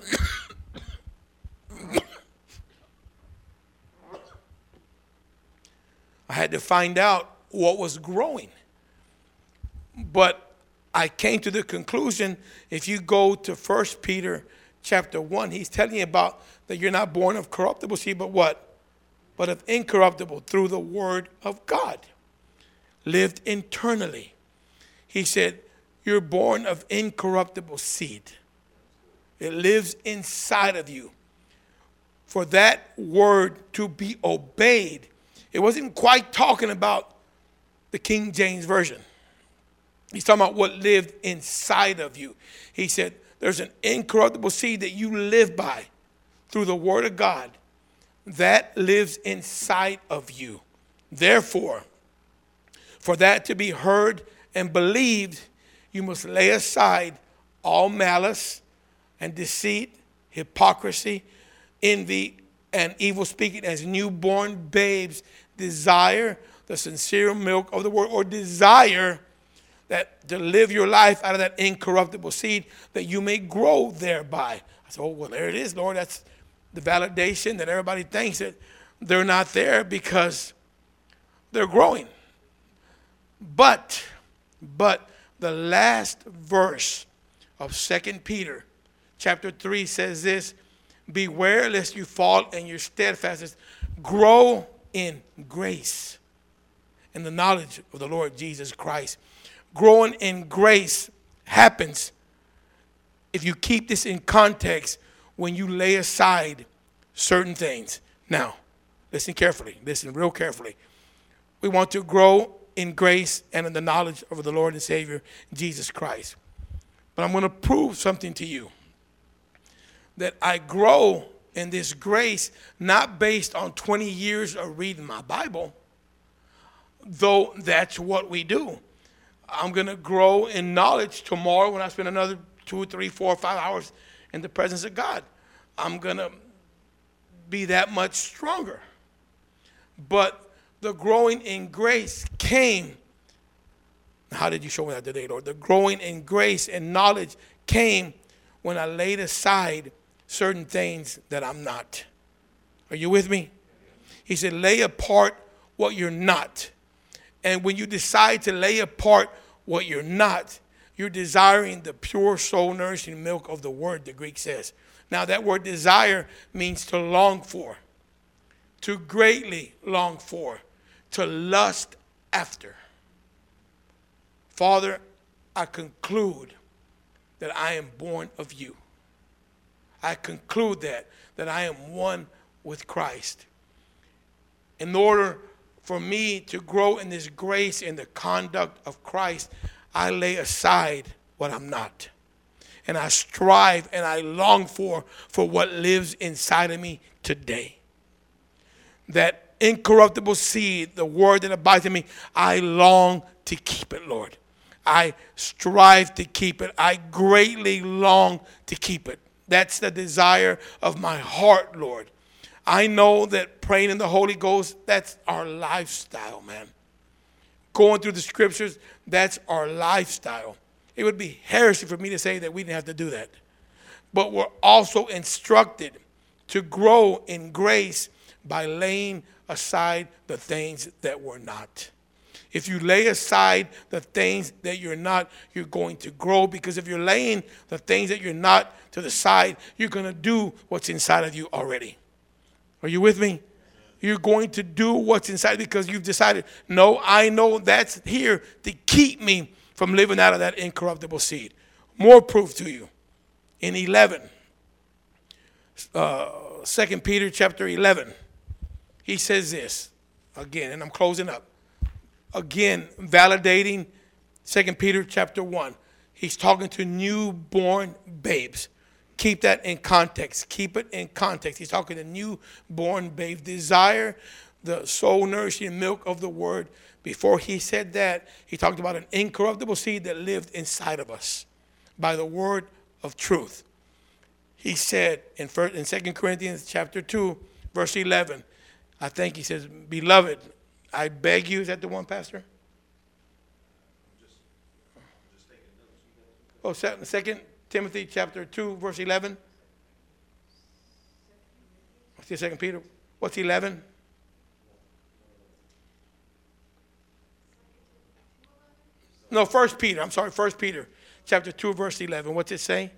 I had to find out what was growing. But I came to the conclusion, if you go to First Peter chapter one, he's telling you about that you're not born of corruptible seed, but what? But of incorruptible, through the word of God, lived internally. He said, you're born of incorruptible seed. It lives inside of you. For that word to be obeyed, it wasn't quite talking about the King James Version. He's talking about what lived inside of you. He said, there's an incorruptible seed that you live by through the word of God that lives inside of you. Therefore, for that to be heard and believed, you must lay aside all malice and deceit, hypocrisy, envy, and evil speaking. As newborn babes, desire the sincere milk of the word, or desire that to live your life out of that incorruptible seed, that you may grow thereby. I said, oh, well, there it is, Lord. That's the validation that everybody thinks that they're not there because they're growing. But, but the last verse of Second Peter chapter three says this, Beware lest you fall in your steadfastness. Grow in grace and the knowledge of the Lord Jesus Christ. Growing in grace happens if you keep this in context when you lay aside certain things. Now, listen carefully. Listen real carefully. We want to grow in grace and in the knowledge of the Lord and Savior, Jesus Christ. But I'm going to prove something to you. That I grow in this grace not based on twenty years of reading my Bible, though that's what we do. I'm going to grow in knowledge tomorrow when I spend another two, three, four, five hours in the presence of God. I'm going to be that much stronger. But the growing in grace came. How did you show me that today, Lord? The growing in grace and knowledge came when I laid aside certain things that I'm not. Are you with me? He said, lay apart what you're not. And when you decide to lay apart what you're not, you're desiring the pure soul nourishing milk of the word, the Greek says. Now that word desire means to long for, to greatly long for, to lust after. Father, I conclude that I am born of you. I conclude that, that I am one with Christ. In order for me to grow in this grace in the conduct of Christ, I lay aside what I'm not. And I strive and I long for, for what lives inside of me today. That incorruptible seed, the word that abides in me, I long to keep it, Lord. I strive to keep it. I greatly long to keep it. That's the desire of my heart, Lord. I know that praying in the Holy Ghost, that's our lifestyle, man. Going through the scriptures, that's our lifestyle. It would be heresy for me to say that we didn't have to do that. But we're also instructed to grow in grace by laying aside the things that we're not. If you lay aside the things that you're not, you're going to grow. Because if you're laying the things that you're not to the side, you're going to do what's inside of you already. Are you with me? You're going to do what's inside because you've decided, no, I know that's here to keep me from living out of that incorruptible seed. More proof to you. In eleven, uh, Second Peter chapter eleven, he says this again, and I'm closing up. Again, validating Second Peter chapter one. He's talking to newborn babes. Keep that in context. Keep it in context. He's talking to newborn babes. Desire the soul nourishing milk of the word. Before he said that, he talked about an incorruptible seed that lived inside of us by the word of truth. He said in first, in Second Corinthians chapter two, verse eleven, I think he says, beloved, I beg you, is that the one, Pastor? Just, just taking notes. Oh, Second Timothy chapter two, verse eleven. What's the Second Peter? What's eleven? No, First Peter. I'm sorry, First Peter chapter two, verse eleven. What's it say?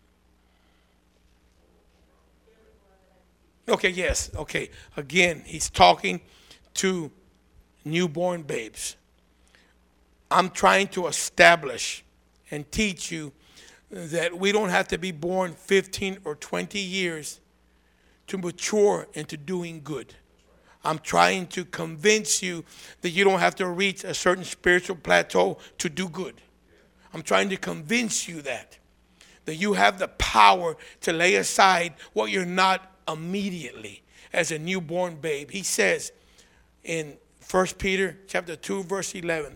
Okay, yes, okay. Again, he's talking to newborn babes. I'm trying to establish and teach you that we don't have to be born fifteen or twenty years to mature into doing good. I'm trying to convince you that you don't have to reach a certain spiritual plateau to do good. I'm trying to convince you that, that you have the power to lay aside what you're not immediately as a newborn babe. He says in First Peter chapter two, verse eleven,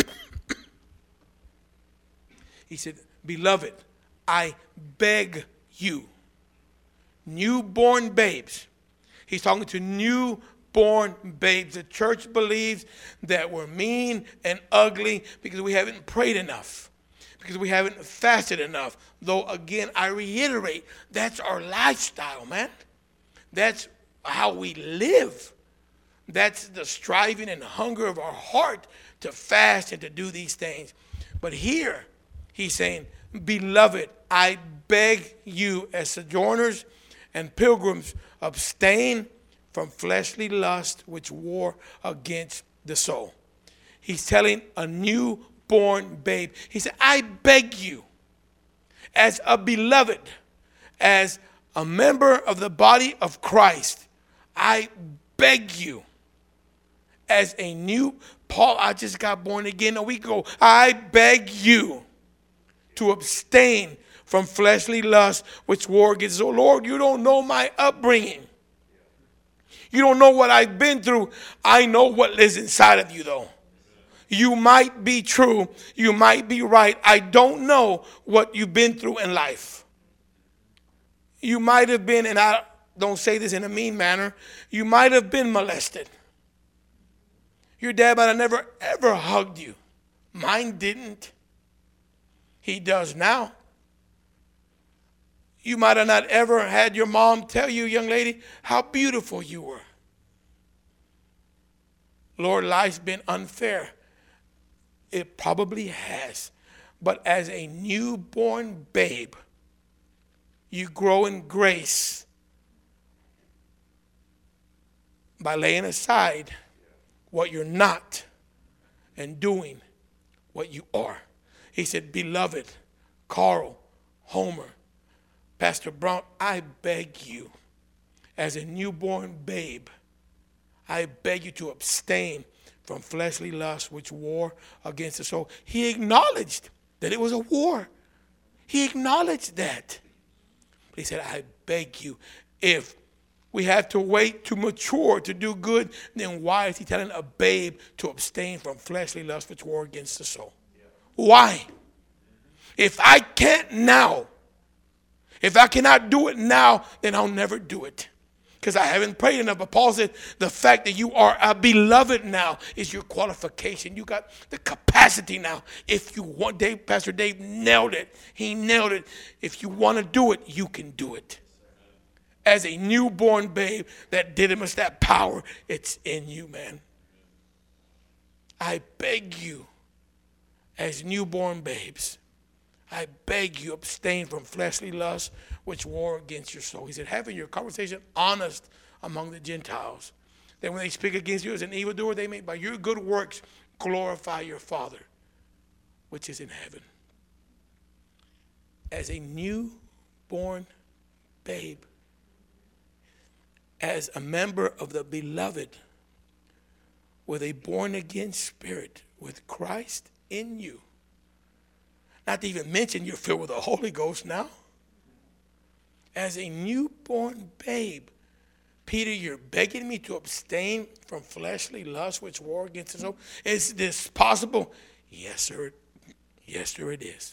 he said, beloved, I beg you, newborn babes. He's talking to newborn babes. The church believes that we're mean and ugly because we haven't prayed enough, because we haven't fasted enough. Though, again, I reiterate, that's our lifestyle, man. That's how we live. That's the striving and hunger of our heart to fast and to do these things. But here, he's saying, beloved, I beg you as sojourners and pilgrims, abstain from fleshly lust which war against the soul. He's telling a newborn babe. He said, I beg you, as a beloved, as a member of the body of Christ, I beg you, as a new Paul, I just got born again a week ago. I beg you to abstain from fleshly lust which war against the soul. Lord, you don't know my upbringing. You don't know what I've been through. I know what lives inside of you, though. You might be true. You might be right. I don't know what you've been through in life. You might have been, and I don't say this in a mean manner, you might have been molested. Your dad might have never, ever hugged you. Mine didn't. He does now. You might have not ever had your mom tell you, young lady, how beautiful you were. Lord, life's been unfair. It probably has. But as a newborn babe, you grow in grace by laying aside what you're not and doing what you are. He said, beloved, Carl, Homer, Pastor Brown, I beg you, as a newborn babe, I beg you to abstain from fleshly lust which war against the soul. He acknowledged that it was a war. He acknowledged that. But he said, I beg you, if we have to wait to mature to do good, then why is he telling a babe to abstain from fleshly lust which war against the soul? Yeah. Why? If I can't now, if I cannot do it now, then I'll never do it. Because I haven't prayed enough. But Paul said the fact that you are a beloved now is your qualification. You got the capacity now. If you want, Dave, Pastor Dave nailed it. He nailed it. If you want to do it, you can do it. As a newborn babe, that didymus, that power, it's in you, man. I beg you, as newborn babes, I beg you, abstain from fleshly lust which war against your soul. He said, having your conversation honest among the Gentiles, that when they speak against you as an evildoer, they may by your good works glorify your Father which is in heaven. As a newborn babe, as a member of the beloved, with a born-again spirit, with Christ in you. Not to even mention you're filled with the Holy Ghost now. As a newborn babe, Peter, you're begging me to abstain from fleshly lust which war against the soul. Is this possible? Yes, sir. Yes, sir, it is.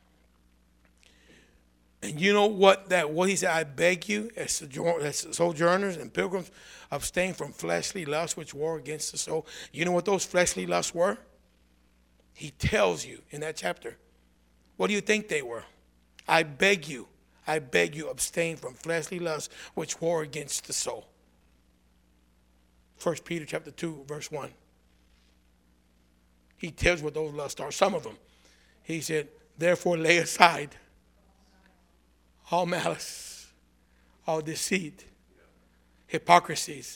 And you know what that was? He said, I beg you, as sojourners and pilgrims, abstain from fleshly lusts which war against the soul. You know what those fleshly lusts were? He tells you in that chapter. What do you think they were? I beg you, I beg you, abstain from fleshly lusts which war against the soul. First Peter chapter two, verse one. He tells you what those lusts are, some of them. He said, therefore lay aside all malice, all deceit, hypocrisies,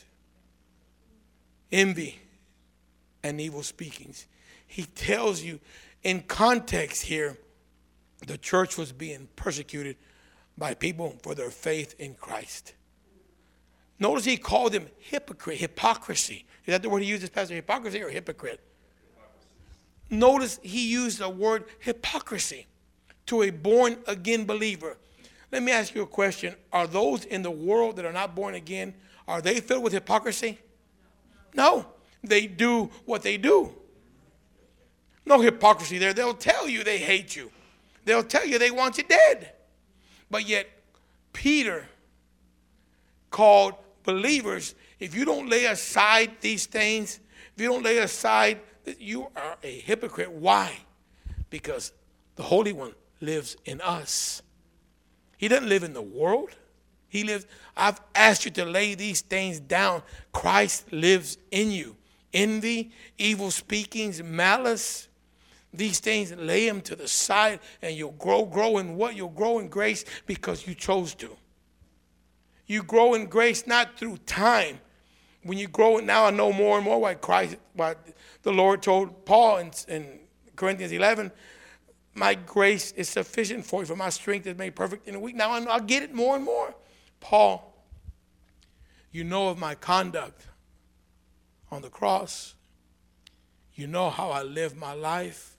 envy, and evil speakings. He tells you in context here, the church was being persecuted by people for their faith in Christ. Notice he called them hypocrite, hypocrisy. Is that the word he uses, Pastor? Hypocrisy or hypocrite? Hypocrisy. Notice he used the word hypocrisy to a born-again believer. Let me ask you a question. Are those in the world that are not born again, are they filled with hypocrisy? No. They do what they do. No hypocrisy there. They'll tell you they hate you. They'll tell you they want you dead. But yet, Peter called believers, if you don't lay aside these things, if you don't lay aside, that you are a hypocrite. Why? Because the Holy One lives in us. He doesn't live in the world. He lives. I've asked you to lay these things down. Christ lives in you. Envy, evil speakings, malice, these things, lay them to the side and you'll grow, grow in what? You'll grow in grace because you chose to. You grow in grace not through time. When you grow, now I know more and more what Christ, what the Lord told Paul in, in Corinthians eleven. My grace is sufficient for you, for my strength is made perfect in a week. Now I, know, I get it more and more. Paul, you know of my conduct on the cross. You know how I live my life.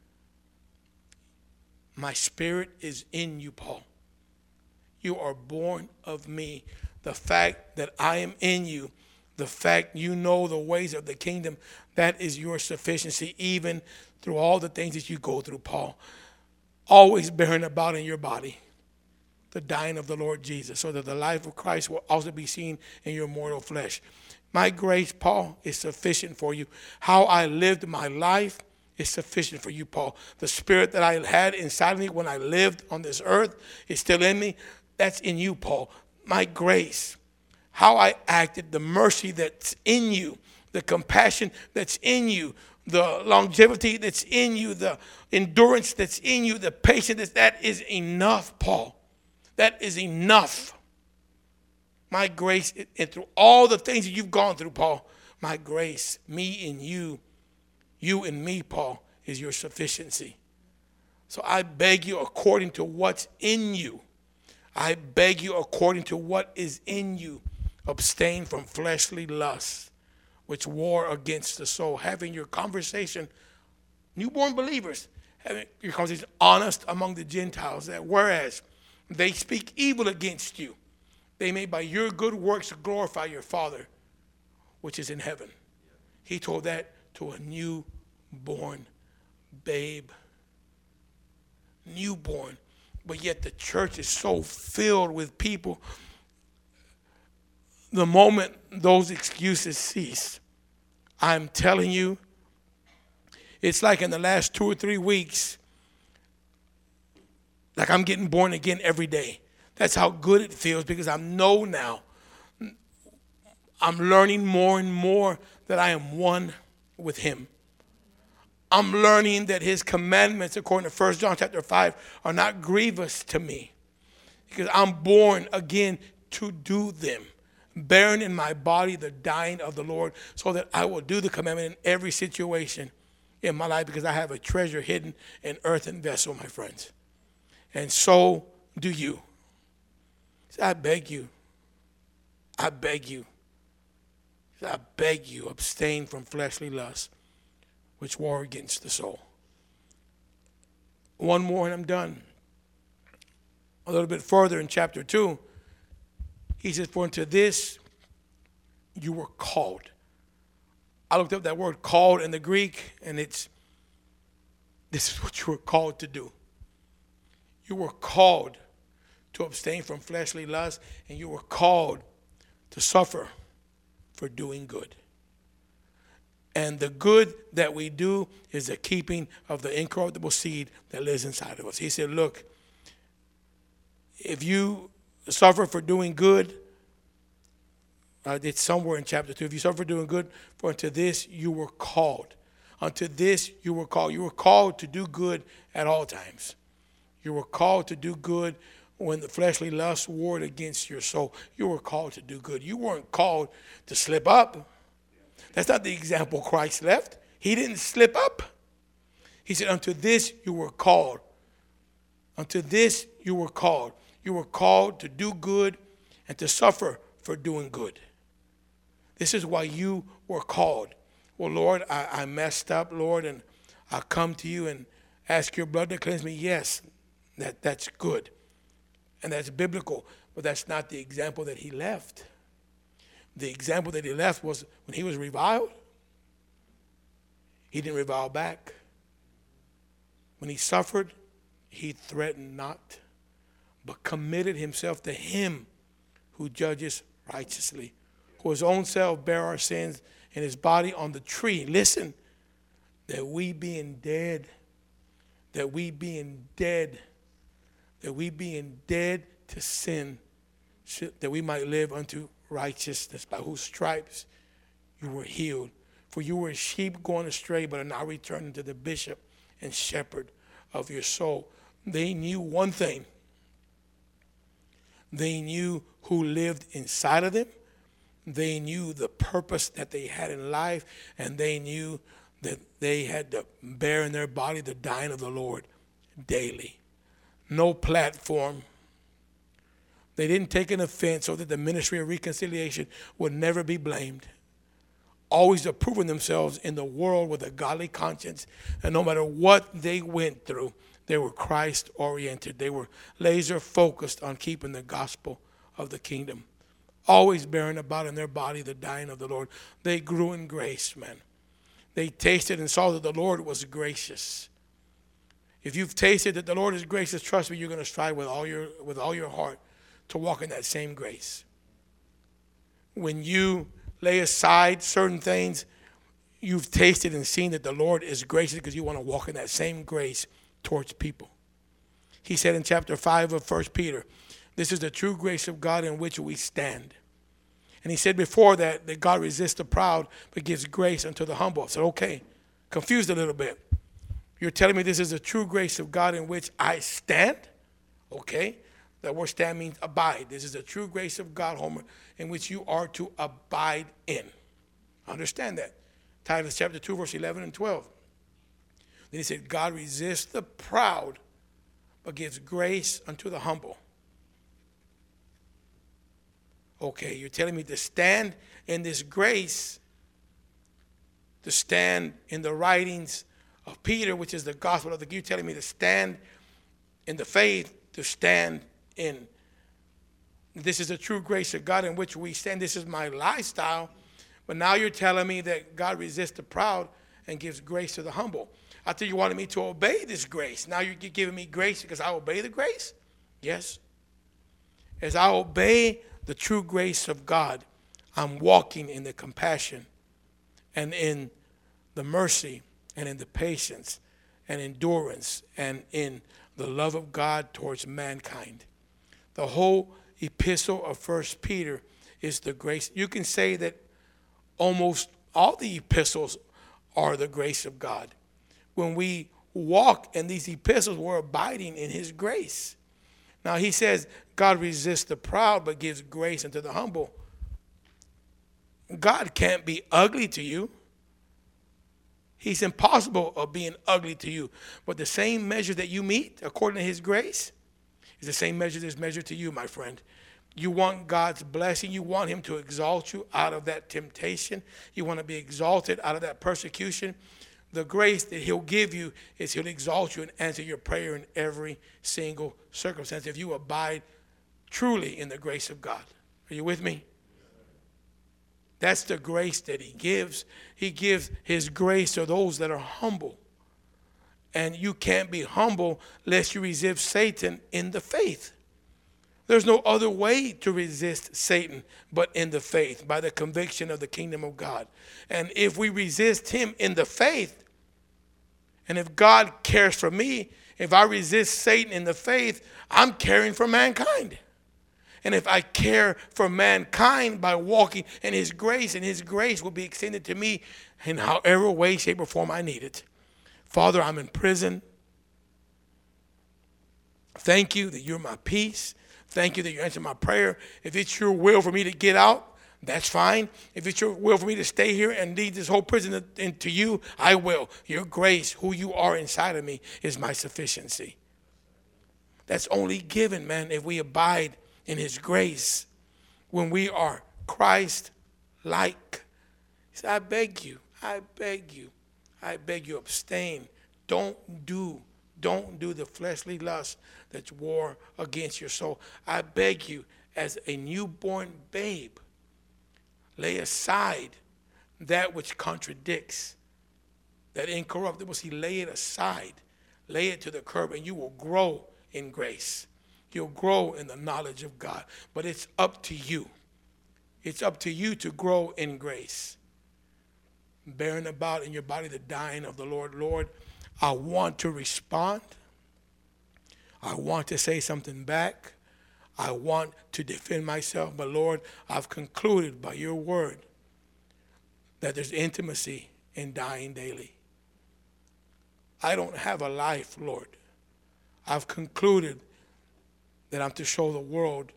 My spirit is in you, Paul. You are born of me. The fact that I am in you, the fact you know the ways of the kingdom, that is your sufficiency, even through all the things that you go through, Paul. Always bearing about in your body the dying of the Lord Jesus, so that the life of Christ will also be seen in your mortal flesh. My grace, Paul, is sufficient for you. How I lived my life is sufficient for you, Paul. The spirit that I had inside of me when I lived on this earth is still in me. That's in you, Paul. My grace, how I acted, the mercy that's in you, the compassion that's in you, the longevity that's in you, the endurance that's in you, the patience, that is enough, Paul. That is enough. My grace, and through all the things that you've gone through, Paul, my grace, me and you, you and me, Paul, is your sufficiency. So I beg you, according to what's in you, I beg you, according to what is in you, abstain from fleshly lusts, which war against the soul. Having your conversation, newborn believers, having your conversation honest among the Gentiles, that whereas they speak evil against you, they may by your good works glorify your Father, which is in heaven. He told that to a newborn babe. Newborn. But yet the church is so filled with people. The moment those excuses cease, I'm telling you, it's like in the last two or three weeks, like I'm getting born again every day. That's how good it feels, because I know now, I'm learning more and more that I am one with him. I'm learning that his commandments, according to First John chapter five, are not grievous to me, because I'm born again to do them, bearing in my body the dying of the Lord, so that I will do the commandment in every situation in my life, because I have a treasure hidden in earthen vessel, my friends. And so do you. So I beg you, I beg you, I beg you, abstain from fleshly lusts, which war against the soul. One more and I'm done. A little bit further in chapter two, he says, for unto this you were called. I looked up that word called in the Greek, and it's, this is what you were called to do. You were called to abstain from fleshly lusts, and you were called to suffer for doing good. And the good that we do is the keeping of the incorruptible seed that lives inside of us. He said, look, if you suffer for doing good, uh, it's somewhere in chapter two, if you suffer for doing good, for unto this you were called. Unto this you were called. You were called to do good at all times. You were called to do good when the fleshly lust warred against your soul. You were called to do good. You weren't called to slip up. That's not the example Christ left. He didn't slip up. He said, unto this you were called. Unto this you were called. You were called to do good and to suffer for doing good. This is why you were called. Well, Lord, I, I messed up, Lord, and I come to you and ask your blood to cleanse me. Yes, that, that's good. And that's biblical, but that's not the example that he left. The example that he left was when he was reviled, he didn't revile back. When he suffered, he threatened not, but committed himself to him who judges righteously, who his own self bare our sins in his body on the tree. Listen, that we being dead, that we being dead, that we being dead to sin, that we might live unto righteousness, by whose stripes you were healed. For you were sheep going astray, but are now returning to the bishop and shepherd of your soul. They knew one thing. They knew who lived inside of them. They knew the purpose that they had in life, and they knew that they had to bear in their body the dying of the Lord daily. No platform. They didn't take an offense so that the ministry of reconciliation would never be blamed. Always approving themselves in the world with a godly conscience. And no matter what they went through, they were Christ-oriented. They were laser-focused on keeping the gospel of the kingdom. Always bearing about in their body the dying of the Lord. They grew in grace, man. They tasted and saw that the Lord was gracious. If you've tasted that the Lord is gracious, trust me, you're going to strive with all your with all your heart to walk in that same grace. When you lay aside certain things, you've tasted and seen that the Lord is gracious because you want to walk in that same grace towards people. He said in chapter five of First Peter, this is the true grace of God in which we stand. And he said before that, that God resists the proud but gives grace unto the humble. I said, okay, confused a little bit. You're telling me this is the true grace of God in which I stand? Okay. That word stand means abide. This is the true grace of God, Homer, in which you are to abide in. Understand that. Titus chapter two, verse eleven and twelve. Then he said, God resists the proud, but gives grace unto the humble. Okay, you're telling me to stand in this grace, to stand in the writings of Peter, which is the gospel of the, you're telling me to stand in the faith, to stand in, this is the true grace of God in which we stand. This is my lifestyle. But now you're telling me that God resists the proud and gives grace to the humble. I thought you wanted me to obey this grace. Now you're giving me grace because I obey the grace? Yes. As I obey the true grace of God, I'm walking in the compassion and in the mercy and in the patience and endurance and in the love of God towards mankind. The whole epistle of First Peter is the grace. You can say that almost all the epistles are the grace of God. When we walk in these epistles, we're abiding in his grace. Now he says, God resists the proud but gives grace unto the humble. God can't be ugly to you. He's impossible of being ugly to you. But the same measure that you meet according to his grace is the same measure that's measured to you, my friend. You want God's blessing. You want him to exalt you out of that temptation. You want to be exalted out of that persecution. The grace that he'll give you is he'll exalt you and answer your prayer in every single circumstance if you abide truly in the grace of God. Are you with me? That's the grace that he gives. He gives his grace to those that are humble. And you can't be humble lest you resist Satan in the faith. There's no other way to resist Satan but in the faith, by the conviction of the kingdom of God. And if we resist him in the faith, and if God cares for me, if I resist Satan in the faith, I'm caring for mankind. And if I care for mankind by walking in his grace, and his grace will be extended to me in however way, shape, or form I need it. Father, I'm in prison. Thank you that you're my peace. Thank you that you answer my prayer. If it's your will for me to get out, that's fine. If it's your will for me to stay here and lead this whole prison into you, I will. Your grace, who you are inside of me, is my sufficiency. That's only given, man, if we abide in his grace. When we are Christ-like. He said, I beg you, I beg you, I beg you, abstain. Don't do, don't do the fleshly lust that's war against your soul. I beg you, as a newborn babe, lay aside that which contradicts, that incorruptible. See, lay it aside. Lay it to the curb, and you will grow in grace. You'll grow in the knowledge of God. But it's up to you. It's up to you to grow in grace. Bearing about in your body the dying of the Lord. Lord, I want to respond. I want to say something back. I want to defend myself. But Lord, I've concluded by your word that there's intimacy in dying daily. I don't have a life, Lord. I've concluded that I'm to show the world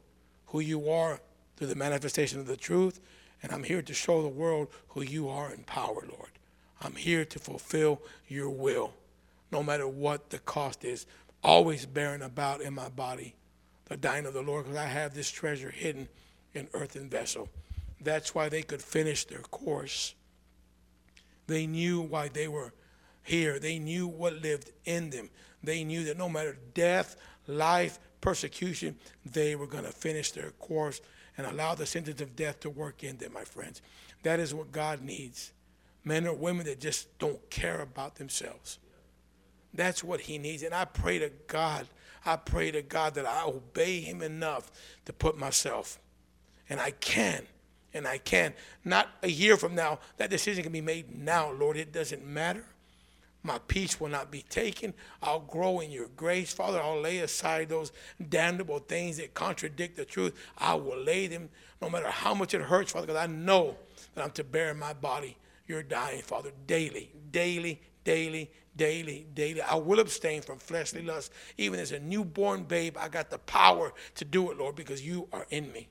who you are through the manifestation of the truth. And I'm here to show the world who you are in power, Lord. I'm here to fulfill your will, no matter what the cost is. Always bearing about in my body the dying of the Lord, because I have this treasure hidden in earthen vessel. That's why they could finish their course. They knew why they were here. They knew what lived in them. They knew that no matter death, life, persecution, they were going to finish their course and allow the sentence of death to work in them, my friends. That is what God needs. Men or women that just don't care about themselves. That's what he needs. And I pray to God, I pray to God that I obey him enough to put myself. And I can. And I can. Not a year from now. That decision can be made now, Lord. It doesn't matter. My peace will not be taken. I'll grow in your grace. Father, I'll lay aside those damnable things that contradict the truth. I will lay them no matter how much it hurts, Father, because I know that I'm to bear in my body your dying, Father, daily, daily, daily, daily, daily. I will abstain from fleshly lust. Even as a newborn babe, I got the power to do it, Lord, because you are in me.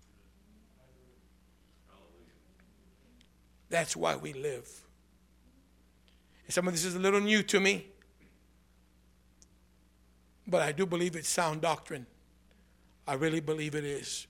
That's why we live. And some of this is a little new to me, but I do believe it's sound doctrine. I really believe it is.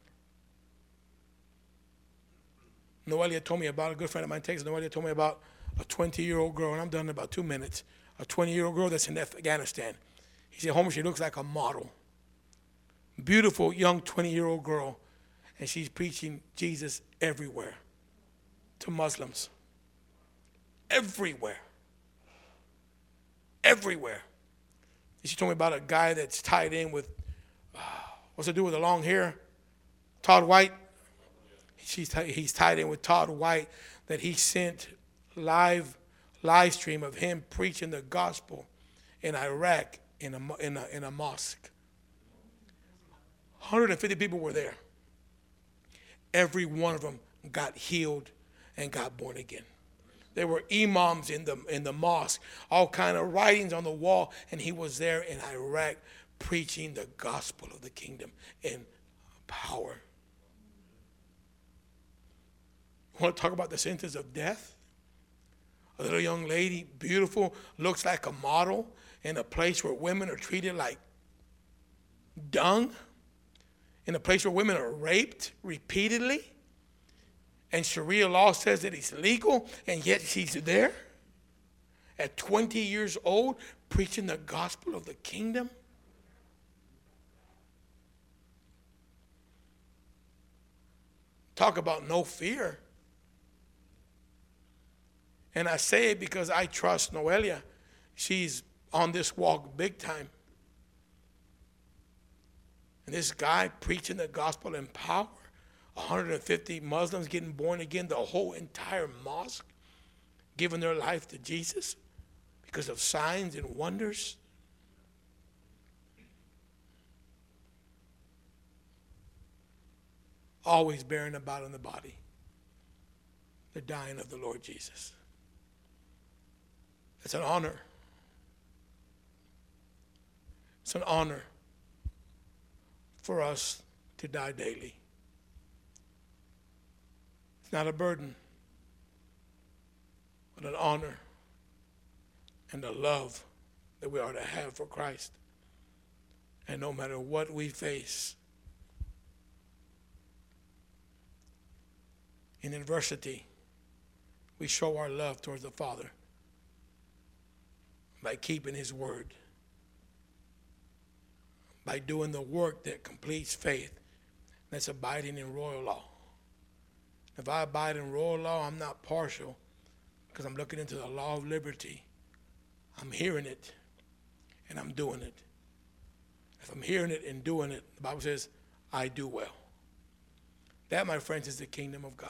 Noelia told me about, a good friend of mine takes Noelia told me about a twenty-year-old girl, and I'm done in about two minutes, a twenty-year-old girl that's in Afghanistan. He said, Homer, she looks like a model. Beautiful, young twenty-year-old girl, and she's preaching Jesus everywhere to Muslims. Everywhere. Everywhere. She told me about a guy that's tied in with, uh, what's it do with the long hair? Todd White. She's t- he's tied in with Todd White, that he sent live live stream of him preaching the gospel in Iraq in a, in a, in a mosque. one hundred fifty people were there. Every one of them got healed and got born again. There were imams in the in the mosque, all kind of writings on the wall, and he was there in Iraq preaching the gospel of the kingdom in power. You want to talk about the sentence of death? A little young lady, beautiful, looks like a model in a place where women are treated like dung, in a place where women are raped repeatedly. And Sharia law says that it's legal, and yet she's there at twenty years old preaching the gospel of the kingdom. Talk about no fear. And I say it because I trust Noelia. She's on this walk big time. And this guy preaching the gospel in power. one hundred fifty Muslims getting born again, the whole entire mosque giving their life to Jesus because of signs and wonders. Always bearing about in the body the dying of the Lord Jesus. It's an honor. It's an honor for us to die daily. Not a burden, but an honor and a love that we are to have for Christ. And no matter what we face, in adversity, we show our love towards the Father by keeping his word, by doing the work that completes faith, that's abiding in royal law. If I abide in royal law, I'm not partial because I'm looking into the law of liberty. I'm hearing it and I'm doing it. If I'm hearing it and doing it, the Bible says, I do well. That, my friends, is the kingdom of God.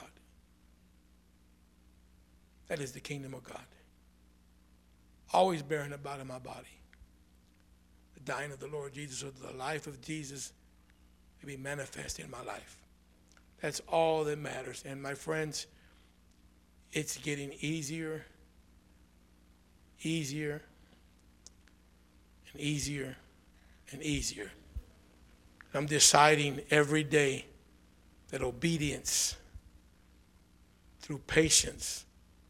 That is the kingdom of God. Always bearing about in my body the dying of the Lord Jesus, so that the life of Jesus may be manifest in my life. That's all that matters. And my friends, it's getting easier, easier, and easier, and easier I'm deciding every day that obedience through patience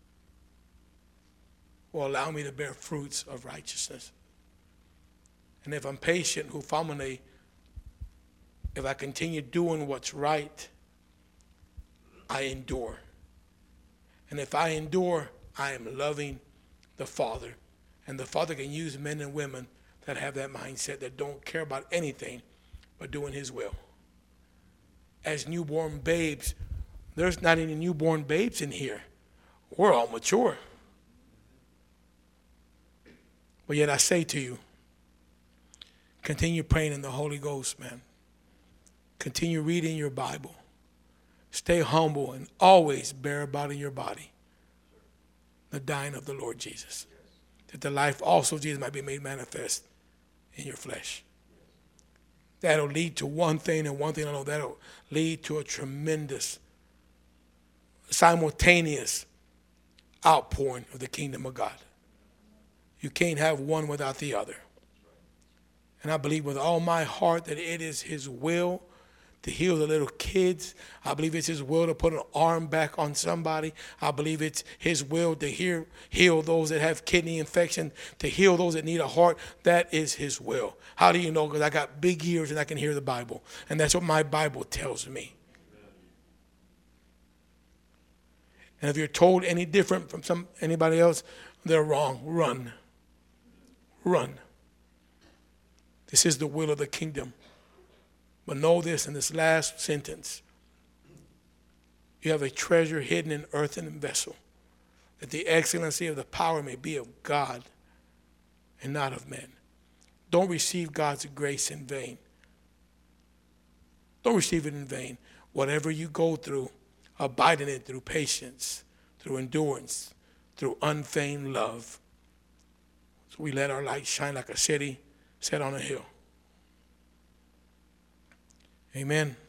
will allow me to bear fruits of righteousness. And if I'm patient, huphamone, if I continue doing what's right, I endure. And if I endure, I am loving the Father. And the Father can use men and women that have that mindset, that don't care about anything but doing his will. As newborn babes, there's not any newborn babes in here. We're all mature. But yet I say to you, continue praying in the Holy Ghost, man. Continue reading your Bible. Stay humble and always bear about in your body the dying of the Lord Jesus, that the life also of Jesus might be made manifest in your flesh. That'll lead to one thing and one thing alone. That'll lead to a tremendous, simultaneous outpouring of the kingdom of God. You can't have one without the other. And I believe with all my heart that it is his will to heal the little kids. I believe it's his will to put an arm back on somebody. I believe it's his will to heal, heal those that have kidney infection, to heal those that need a heart. That is his will. How do you know? Because I got big ears and I can hear the Bible. And that's what my Bible tells me. And if you're told any different from some anybody else, they're wrong. Run. Run. This is the will of the kingdom. But know this in this last sentence. You have a treasure hidden in earthen vessel, that the excellency of the power may be of God and not of men. Don't receive God's grace in vain. Don't receive it in vain. Whatever you go through, abide in it through patience, through endurance, through unfeigned love. So we let our light shine like a city set on a hill. Amen.